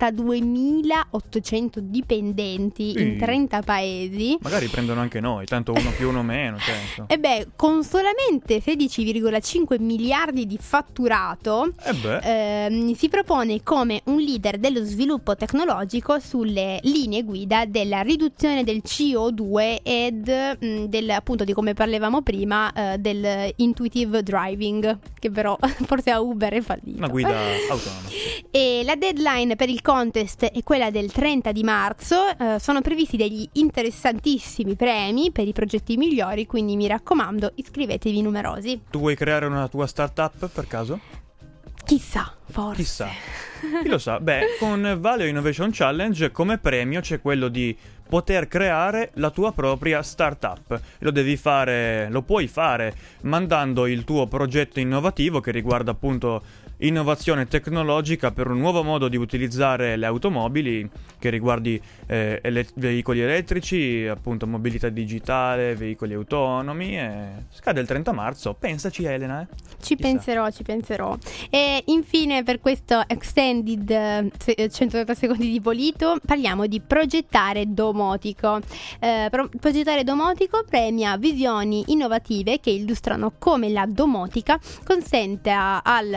novantaduemilaottocento dipendenti sì. in trenta paesi. Magari prendono anche noi, tanto uno più uno meno. Certo. E beh, con solamente sedici virgola cinque miliardi di fatturato, eh beh. ehm, si propone come un leader dello sviluppo tecnologico sulle linee guida della riduzione del C O due ed mh, del, appunto, di come parlavamo prima, eh, del intuitive driving, che però forse a Uber è fallito. Una guida autonoma. E la deadline per il contest è quella del trenta di marzo. Eh, sono previsti degli interessantissimi premi per i progetti migliori, quindi mi raccomando, iscrivetevi numerosi. Tu vuoi creare una tua startup per caso? Chissà, forse. Chissà. Chi lo sa? Beh, con Valeo Innovation Challenge come premio c'è quello di poter creare la tua propria startup. Lo devi fare, lo puoi fare mandando il tuo progetto innovativo che riguarda appunto innovazione tecnologica per un nuovo modo di utilizzare le automobili, che riguardi eh, ele- veicoli elettrici, appunto mobilità digitale, veicoli autonomi. E scade il trenta marzo. Pensaci, Elena, eh? Ci Chissà. penserò, ci penserò. E infine, per questo extended eh, centottanta secondi di Polito, parliamo di progettare domotico. Eh, pro- progettare domotico premia visioni innovative che illustrano come la domotica consente a- al progetto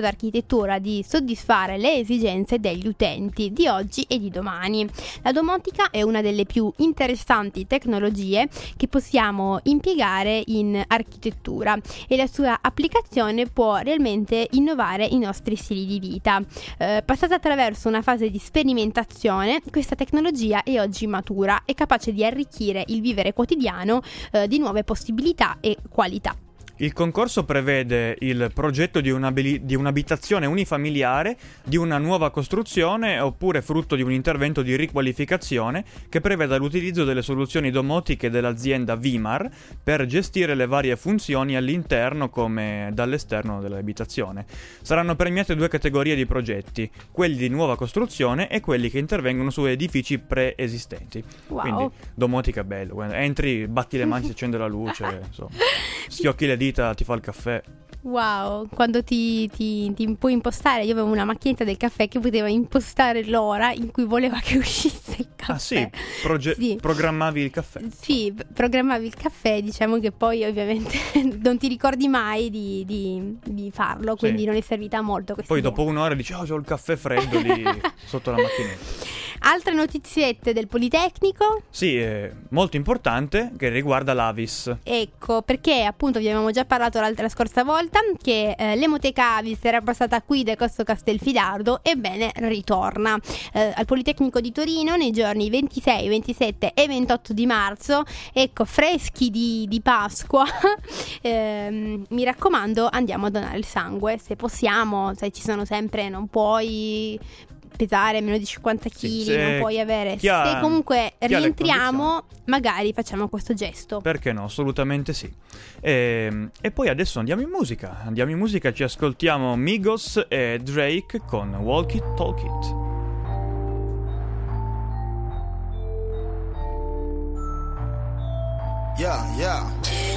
nuova architettura di soddisfare le esigenze degli utenti di oggi e di domani. La domotica è una delle più interessanti tecnologie che possiamo impiegare in architettura e la sua applicazione può realmente innovare i nostri stili di vita. Eh, passata attraverso una fase di sperimentazione, questa tecnologia è oggi matura e capace di arricchire il vivere quotidiano eh, di nuove possibilità e qualità. Il concorso prevede il progetto di, un'abili- di un'abitazione unifamiliare, di una nuova costruzione oppure frutto di un intervento di riqualificazione che preveda l'utilizzo delle soluzioni domotiche dell'azienda Vimar per gestire le varie funzioni all'interno come dall'esterno dell'abitazione. Saranno premiate due categorie di progetti, quelli di nuova costruzione e quelli che intervengono su edifici preesistenti. Wow. Quindi domotica bello, entri, batti le mani, si accende la luce, insomma, schiocchi le dita, ti fa il caffè. Wow, quando ti, ti, ti puoi impostare, io avevo una macchinetta del caffè che poteva impostare l'ora in cui voleva che uscisse il caffè. Ah sì, Proge- sì. programmavi il caffè. Sì, programmavi il caffè, diciamo che poi ovviamente non ti ricordi mai di, di, di farlo, quindi sì. non è servita molto questa Poi idea. dopo un'ora dici, oh, c'ho il caffè freddo lì sotto la macchinetta. Altre notiziette del Politecnico? Sì, è molto importante che riguarda l'Avis. Ecco, perché appunto vi avevamo già parlato l'altra la scorsa volta che eh, l'emoteca Avis era passata qui da Costo Castelfidardo, ebbene ritorna eh, al Politecnico di Torino nei giorni ventisei, ventisette e ventotto di marzo, ecco, freschi di, di Pasqua. eh, mi raccomando, andiamo a donare il sangue se possiamo, se ci sono sempre, non puoi pesare meno di cinquanta chili, Sì, non puoi avere. chi ha- se comunque chi ha le rientriamo, magari facciamo questo gesto. Perché no? Assolutamente sì. E, e poi adesso andiamo in musica. Andiamo in musica, ci ascoltiamo Migos e Drake con Walk It Talk It. Yeah, yeah.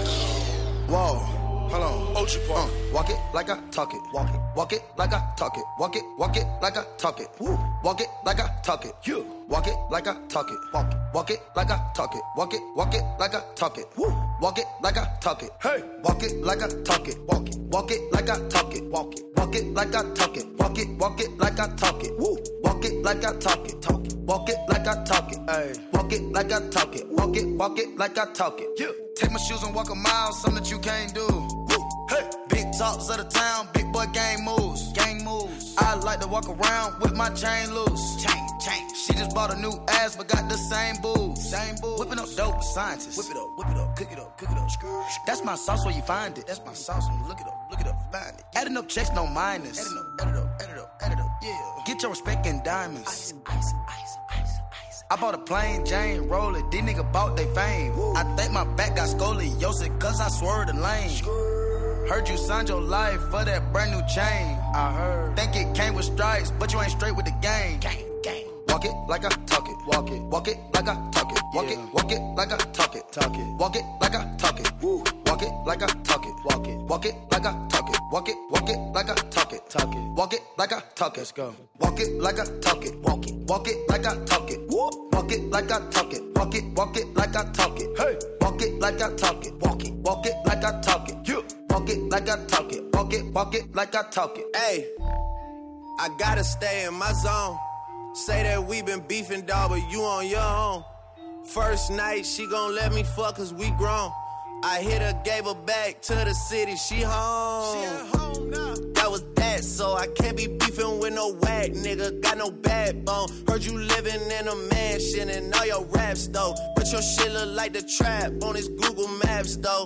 Whoa, hold on. Uh, walk it like I talk it. Walk it. Walk it like I talk it. Walk it. Walk it like I talk it. Woo. Walk it like I talk it. You. Walk it like I talk it. Walk it. Walk it like I talk it. Walk it. Walk it like I talk it. Woo. Walk it like I talk it. Hey. Walk it like I talk it. Walk it. Walk it like I talk it. Walk it. Walk it like I talk it. Walk it. Walk it like I talk it. Woo. Walk it like I talk it. Talk it. Walk it like I talk it. Hey. Walk it like I talk it. Walk it. Walk it like I talk it. Yeah. Take my shoes and walk a mile, something that you can't do. Woo. Hey. Big talks of the town, big boy gang moves. Gang moves. I like to walk around with my chain loose. Chain, chain. She just bought a new ass, but got the same boobs. Same boobs. Whipping up dope with scientists. Whip it up, whip it up, cook it up, cook it up. That's my sauce where you find it. That's my sauce when you look it up, look it up, find it. Adding up checks, no minus. Add it up, add it up, add it up, add it up, yeah. Get your respect in diamonds. Ice, ice, ice, ice, ice. I bought a plain Jane roller, these niggas bought they fame. Woo. I think my back got scoliosis, cause I swerved the lane. Heard you signed your life for that brand new chain. I heard. Think it came with stripes, but you ain't straight with the game. Gang, gang. Walk it like I talk it. Walk it. Walk it like I talk it. Walk yeah. it. Walk it like I talk it. Talk it. Walk it like I talk it. Woo. Walk it like I talk it. Walk it. Walk it like I talk it. Walk it. Walk it like I talk it. Talk it. Walk it like I talk it. Let's go. Walk it like I talk it. Walk it. Walk it like I talk it. Woo. Walk it like I talk it. Walk it. Walk it like I talk it. Hey. Walk it like I talk it. Walk it. Walk it like I talk it. You. Walk it like I talk it. Walk it. Walk it like I talk it. Hey, I gotta stay in my zone. Say that we been beefing, dog, but you on your own. First night, she gon' let me fuck cause we grown. I hit her, gave her back to the city, she home. She at home now. That was that, so I can't be beefing with no whack nigga. Got no backbone. Heard you living in a mansion and all your raps though. But your shit look like the trap on his Google Maps though.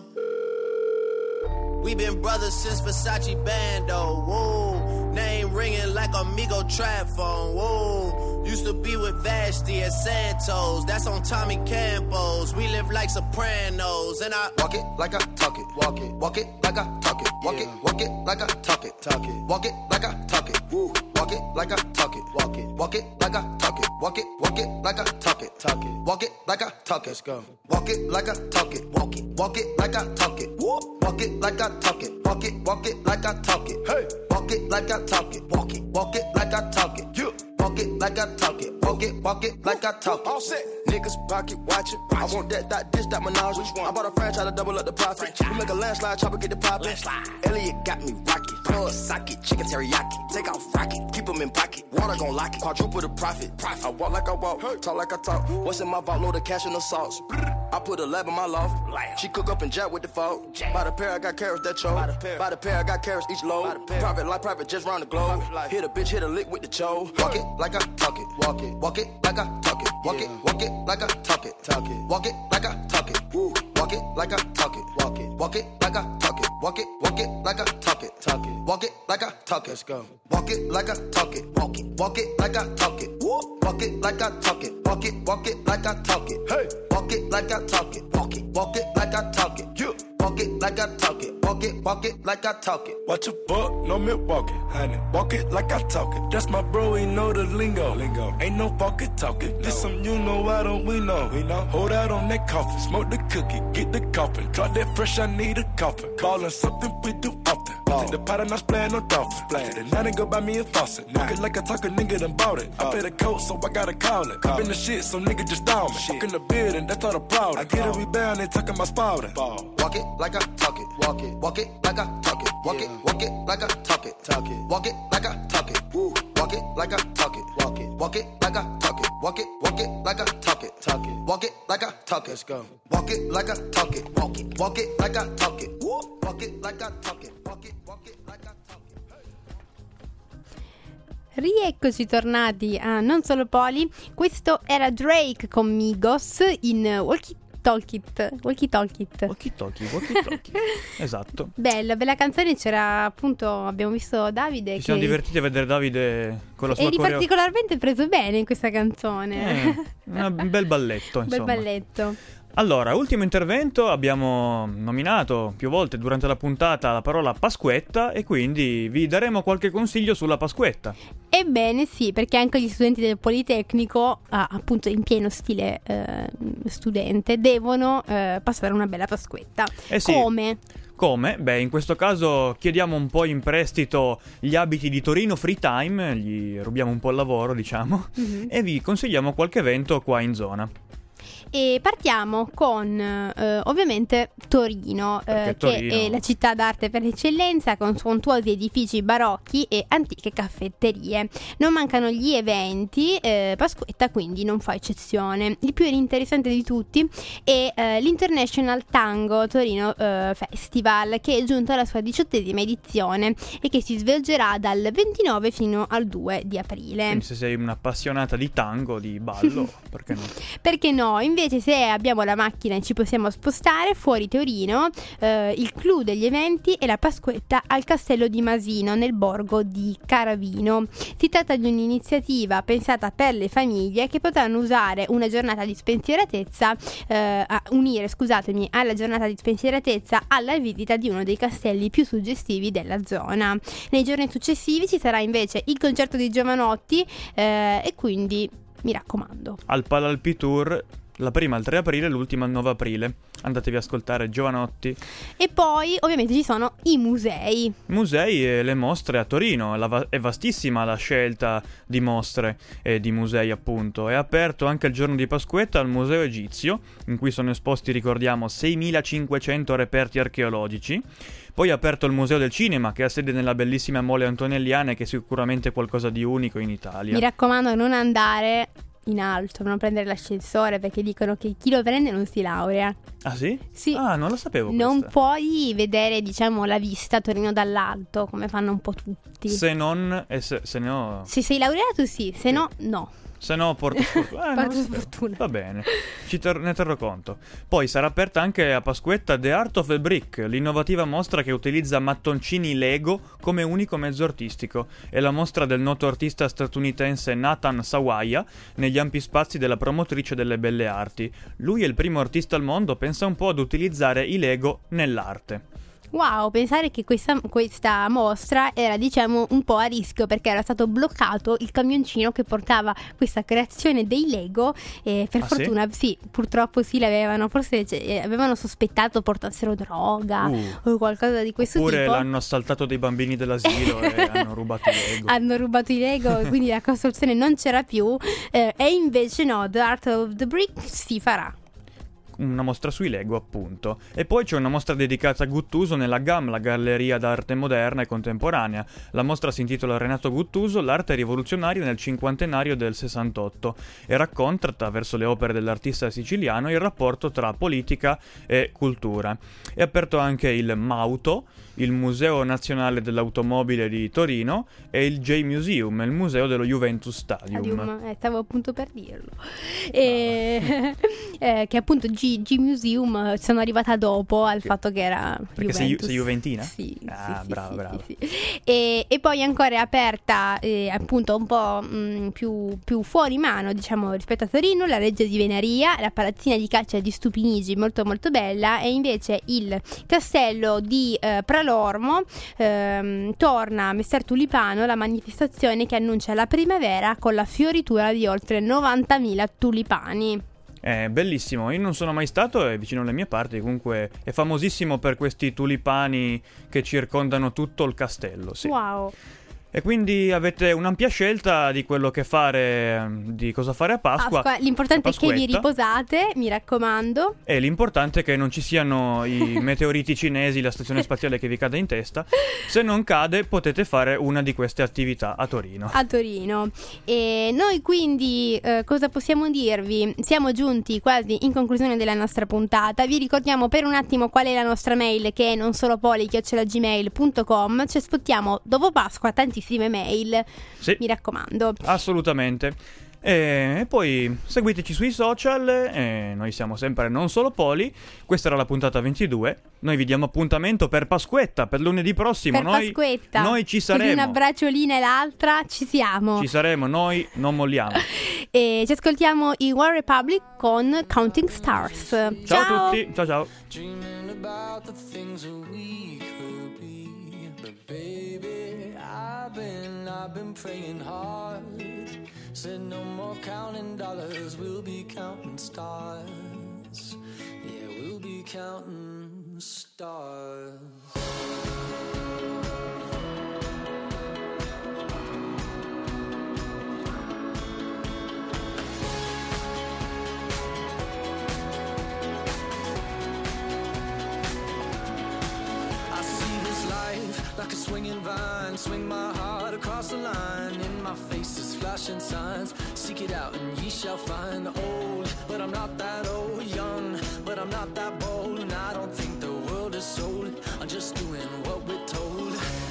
We been brothers since Versace Bando, whoa. Name ringing like Amigo trap phone, whoa. Used to be with Vashti at Santos, that's on Tommy Campos. We live like Sopranos, and I walk it like I talk it, walk it, walk it like I talk it, walk yeah. it, walk it like I talk it, talk it, walk it like I talk it, woo. Walk it like I talk it, walk it, walk it like I talk it, walk it, walk it like I talk it, talk it, walk it like I talk it, let's go. Walk it like I talk it, walk it, walk it like I talk it, woo. Walk it like I talk it, walk it, walk it like I talk it, hey. Walk it like I talk it, walk it, walk it like I talk it, you. Walk it like I talk it. walk it, walk it like I talk it. All set. Niggas pocket watching. I want that, that, this, that menage. Which one? I bought a franchise to double up the profit. We make a landslide, chopper get the poppin'. Elliot got me rocket. Plug socket, chicken teriyaki. Take off rocket, keep them in pocket. Water gon' lock it, quadruple the profit. I walk like I walk, talk like I talk. What's in my vault, load of cash and no sauce. I put a lab in my loft. She cook up and jack with the fault. By the pair, I got carrots that choke. By the pair, I got carrots each load. Private life, private just round the globe. Hit a bitch, hit a lick with the cho. Walk it like I talk it. Walk it, walk it like I talk it. Walk it, walk it like I talk it. Talk it, walk it like I talk it. Walk it like I talk it. Walk it, walk it like I talk it. Walk it, walk it like I talk it. Talk it, walk it like I talk it. Let's go. Walk it like I talk it. Walk it, walk it like I talk it. Walk it like I talk it. Walk it, walk it like I talk it. Hey, walk it like I talk it. Walk it, walk it like I talk it. You walk it like I talk it. Walk it, walk it like I talk it. Watch your buck, no milk walking, honey. Walk it like I talk it. That's my bro, he know the lingo. Lingo. Ain't no walking talking. This some you know, why don't we know? We know. Hold out on that coffin, smoke the cookie, get the coffin. Drop that fresh, I need a coffin. Ballin' something we do often. Ball. Take the pot and I splayin' no dolphin. Splash. And now they go buy me a faucet. Walk it like I talk a nigga done bought it. I pay the coat, so I gotta call it. I've been the shit, so nigga just down me. Walk in the building, that's all the problem. I get a rebound, they talking my spouting. Walk it like I talk it. Walk it, walk it like I talk it. Walk it, walk it like I talk it. Talk it, walk it like I talk it. Walk it like I talk it. Walk it, walk it like I talk it. Walk it, walk it like I talk it. Talk it, walk it like I talk it. Let's go. Walk it like I talk it. Walk it, walk it like I talk it. Walk it like I talk it. Walk it, walk it like I talk it. Rieccoci tornati a Non Solo Poli. Questo era Drake con Migos in Walkie Talk It. Walkie Talk It. Walkie Talkie, Walkie Talkie. Esatto. Bella, bella canzone. C'era appunto, abbiamo visto Davide. Ci che... siamo divertiti a vedere Davide con la sua Eri coreo... particolarmente preso bene in questa canzone. Eh, un bel balletto, insomma. Bel balletto. Allora, ultimo intervento, abbiamo nominato più volte durante la puntata la parola Pasquetta e quindi vi daremo qualche consiglio sulla Pasquetta. Ebbene sì, perché anche gli studenti del Politecnico, ah, appunto in pieno stile eh, studente, devono eh, passare una bella Pasquetta. Eh sì. Come? Come? Beh, in questo caso chiediamo un po' in prestito gli abiti di Torino Free Time, gli rubiamo un po' il lavoro, diciamo, mm-hmm. e vi consigliamo qualche evento qua in zona. E partiamo con eh, ovviamente Torino, eh, Torino, che è la città d'arte per eccellenza, con sontuosi edifici barocchi e antiche caffetterie. Non mancano gli eventi, eh, Pasquetta quindi non fa eccezione. Il più interessante di tutti è eh, l'International Tango Torino eh, Festival, che è giunto alla sua diciottesima edizione e che si svolgerà dal ventinove fino al due di aprile. Quindi se sei un'appassionata di tango, di ballo, perché no? Perché no? Invece se abbiamo la macchina e ci possiamo spostare fuori Torino, eh, il clou degli eventi è la Pasquetta al Castello di Masino nel borgo di Caravino. Si tratta di un'iniziativa pensata per le famiglie che potranno usare una giornata di spensieratezza eh, a unire, scusatemi, alla giornata di spensieratezza alla visita di uno dei castelli più suggestivi della zona. Nei giorni successivi ci sarà invece il concerto di Giovanotti eh, e quindi mi raccomando. Al Palalpi Tour, la prima al tre aprile, l'ultima al nove aprile. Andatevi a ascoltare Giovanotti. E poi ovviamente ci sono i musei. Musei e le mostre a Torino. La va- è vastissima la scelta di mostre e di musei, appunto. È aperto anche il giorno di Pasquetta al Museo Egizio, in cui sono esposti, ricordiamo, seimilacinquecento reperti archeologici. Poi è aperto il Museo del Cinema, che ha sede nella bellissima Mole Antonelliana e che è sicuramente qualcosa di unico in Italia. Mi raccomando, non andare in alto, non prendere l'ascensore, perché dicono che chi lo prende non si laurea. Ah sì? Sì. Ah, non lo sapevo Non questa. puoi vedere, diciamo, la vista a Torino dall'alto, come fanno un po' tutti. Se non... E se, se no... Se sei laureato sì, se no no. Se no porta sfortuna. Eh, porta sfortuna. Va bene, Ci ter- ne terrò conto. Poi sarà aperta anche a Pasquetta The Art of the Brick, l'innovativa mostra che utilizza mattoncini Lego come unico mezzo artistico. È la mostra del noto artista statunitense Nathan Sawaya negli ampi spazi della promotrice delle belle arti. Lui è il primo artista al mondo, pensa un po', ad utilizzare i Lego nell'arte. Wow, pensare che questa, questa mostra era, diciamo, un po' a rischio, perché era stato bloccato il camioncino che portava questa creazione dei Lego e per ah, fortuna sì? sì, purtroppo sì, l'avevano, forse cioè, avevano sospettato portassero droga uh. o qualcosa di questo Oppure tipo. Oppure l'hanno assaltato dei bambini dell'asilo e hanno rubato i Lego. Hanno rubato i Lego, quindi la costruzione non c'era più, eh, e invece no, The Art of the Brick si farà. Una mostra sui Lego, appunto. E poi c'è una mostra dedicata a Guttuso nella G A M, la Galleria d'Arte Moderna e Contemporanea. La mostra si intitola Renato Guttuso, l'arte rivoluzionaria nel cinquantenario del sessantotto e racconta, attraverso le opere dell'artista siciliano, il rapporto tra politica e cultura. È aperto anche il MAUTO, il Museo Nazionale dell'Automobile di Torino, e il J-Museum, il museo dello Juventus Stadium. Stadium eh, stavo appunto per dirlo. E, eh, che appunto G, G Museum sono arrivata dopo al sì. fatto che era perché Juventus. sei, sei juventina? Sì, ah, sì, brava, sì, brava. Sì, sì. E, e poi ancora è aperta eh, appunto un po' mh, più, più fuori mano, diciamo, rispetto a Torino, la Reggia di Venaria, la palazzina di caccia di Stupinigi, molto molto bella, e invece il castello di eh, Pralormo ehm, torna Messer Tulipano, la manifestazione che annuncia la primavera con la fioritura di oltre novantamila tulipani. È bellissimo, io non sono mai stato, è vicino alle mie parti, comunque è famosissimo per questi tulipani che circondano tutto il castello, sì. Wow. E quindi avete un'ampia scelta di quello che fare, di cosa fare a Pasqua. Pasqua. L'importante è che vi riposate, mi raccomando. E l'importante è che non ci siano i meteoriti cinesi, la stazione spaziale che vi cade in testa. Se non cade, potete fare una di queste attività a Torino. A Torino. E noi quindi eh, cosa possiamo dirvi? Siamo giunti quasi in conclusione della nostra puntata. Vi ricordiamo per un attimo qual è la nostra mail, che è nonsolo-poli chiocciola gmail punto com. Ci aspettiamo dopo Pasqua tantissime mail, sì, mi raccomando. Assolutamente. E, e poi seguiteci sui social, e noi siamo sempre Non Solo Poli. Questa era la puntata ventidue. Noi vi diamo appuntamento per Pasquetta, per lunedì prossimo. Per noi, Pasquetta. Noi ci saremo. Una bracciolina e l'altra ci siamo. Ci saremo, noi non molliamo. E ci ascoltiamo i One Republic con Counting Stars. Ciao, ciao a tutti, ciao ciao. I've been, I've been praying hard. Said no more counting dollars, we'll be counting stars. Yeah, we'll be counting stars. Like a swinging vine, swing my heart across the line. In my face is flashing signs. Seek it out and ye shall find. Old, but I'm not that old. Young, but I'm not that bold. And I don't think the world is sold. I'm just doing what we're told.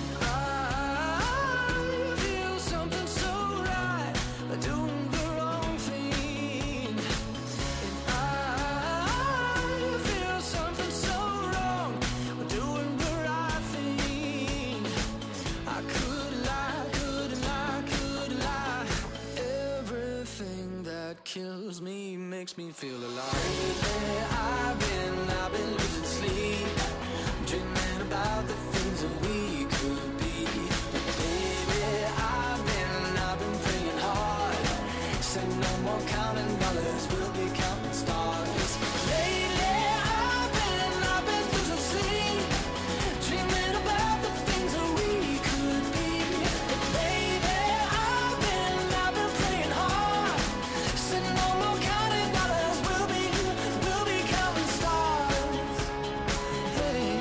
I feel something so right, doing the wrong thing. And I feel something so wrong, doing the right thing. I could lie, could lie, could lie. Everything that kills me makes me feel alive. Yeah, I've been, I've been losing sleep, dreaming about the things that we could be. Baby, I've been, I've been praying hard. Said no more counting dollars, we'll be counting stars. Lately, I've been, I've been losing sleep, dreaming about the things that we could be. Baby, I've been, I've been praying hard. Said no more counting dollars, we'll be, we'll be counting stars. Hey.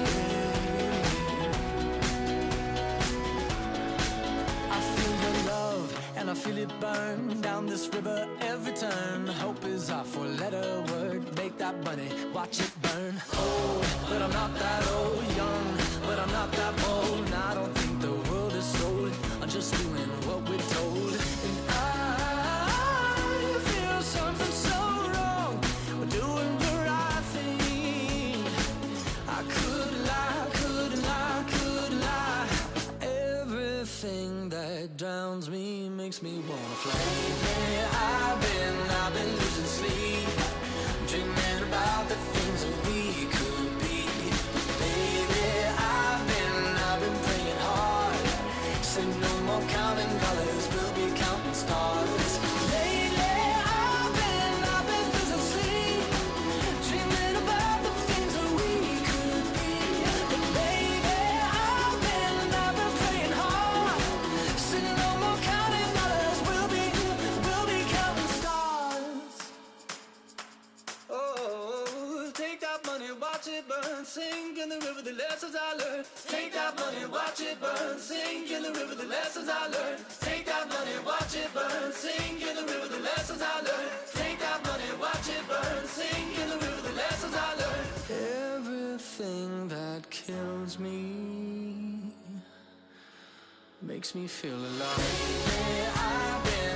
I feel your love and I feel it burn down this river every turn. Hope is our four-letter word. Make that money, watch it burn. Old, but I'm not that old. Young, but I'm not that bold. And I don't think the world is sold. I'm just doing what we're told. And I feel something so wrong. We're doing the right thing. I could lie, could lie, could lie. Everything that drowns me makes me wanna fly. Yeah, I've been, I've been losing sleep, dreaming about the things that we could be. Baby, I river, the lessons I learned. Take that money, watch it burn. Sing in the river, the lessons I learned. Take that money, watch it burn. Sing in the river, the lessons I learned. Take that money, watch it burn. Sing in the river, the lessons I learned. Everything that kills me makes me feel alive. I've been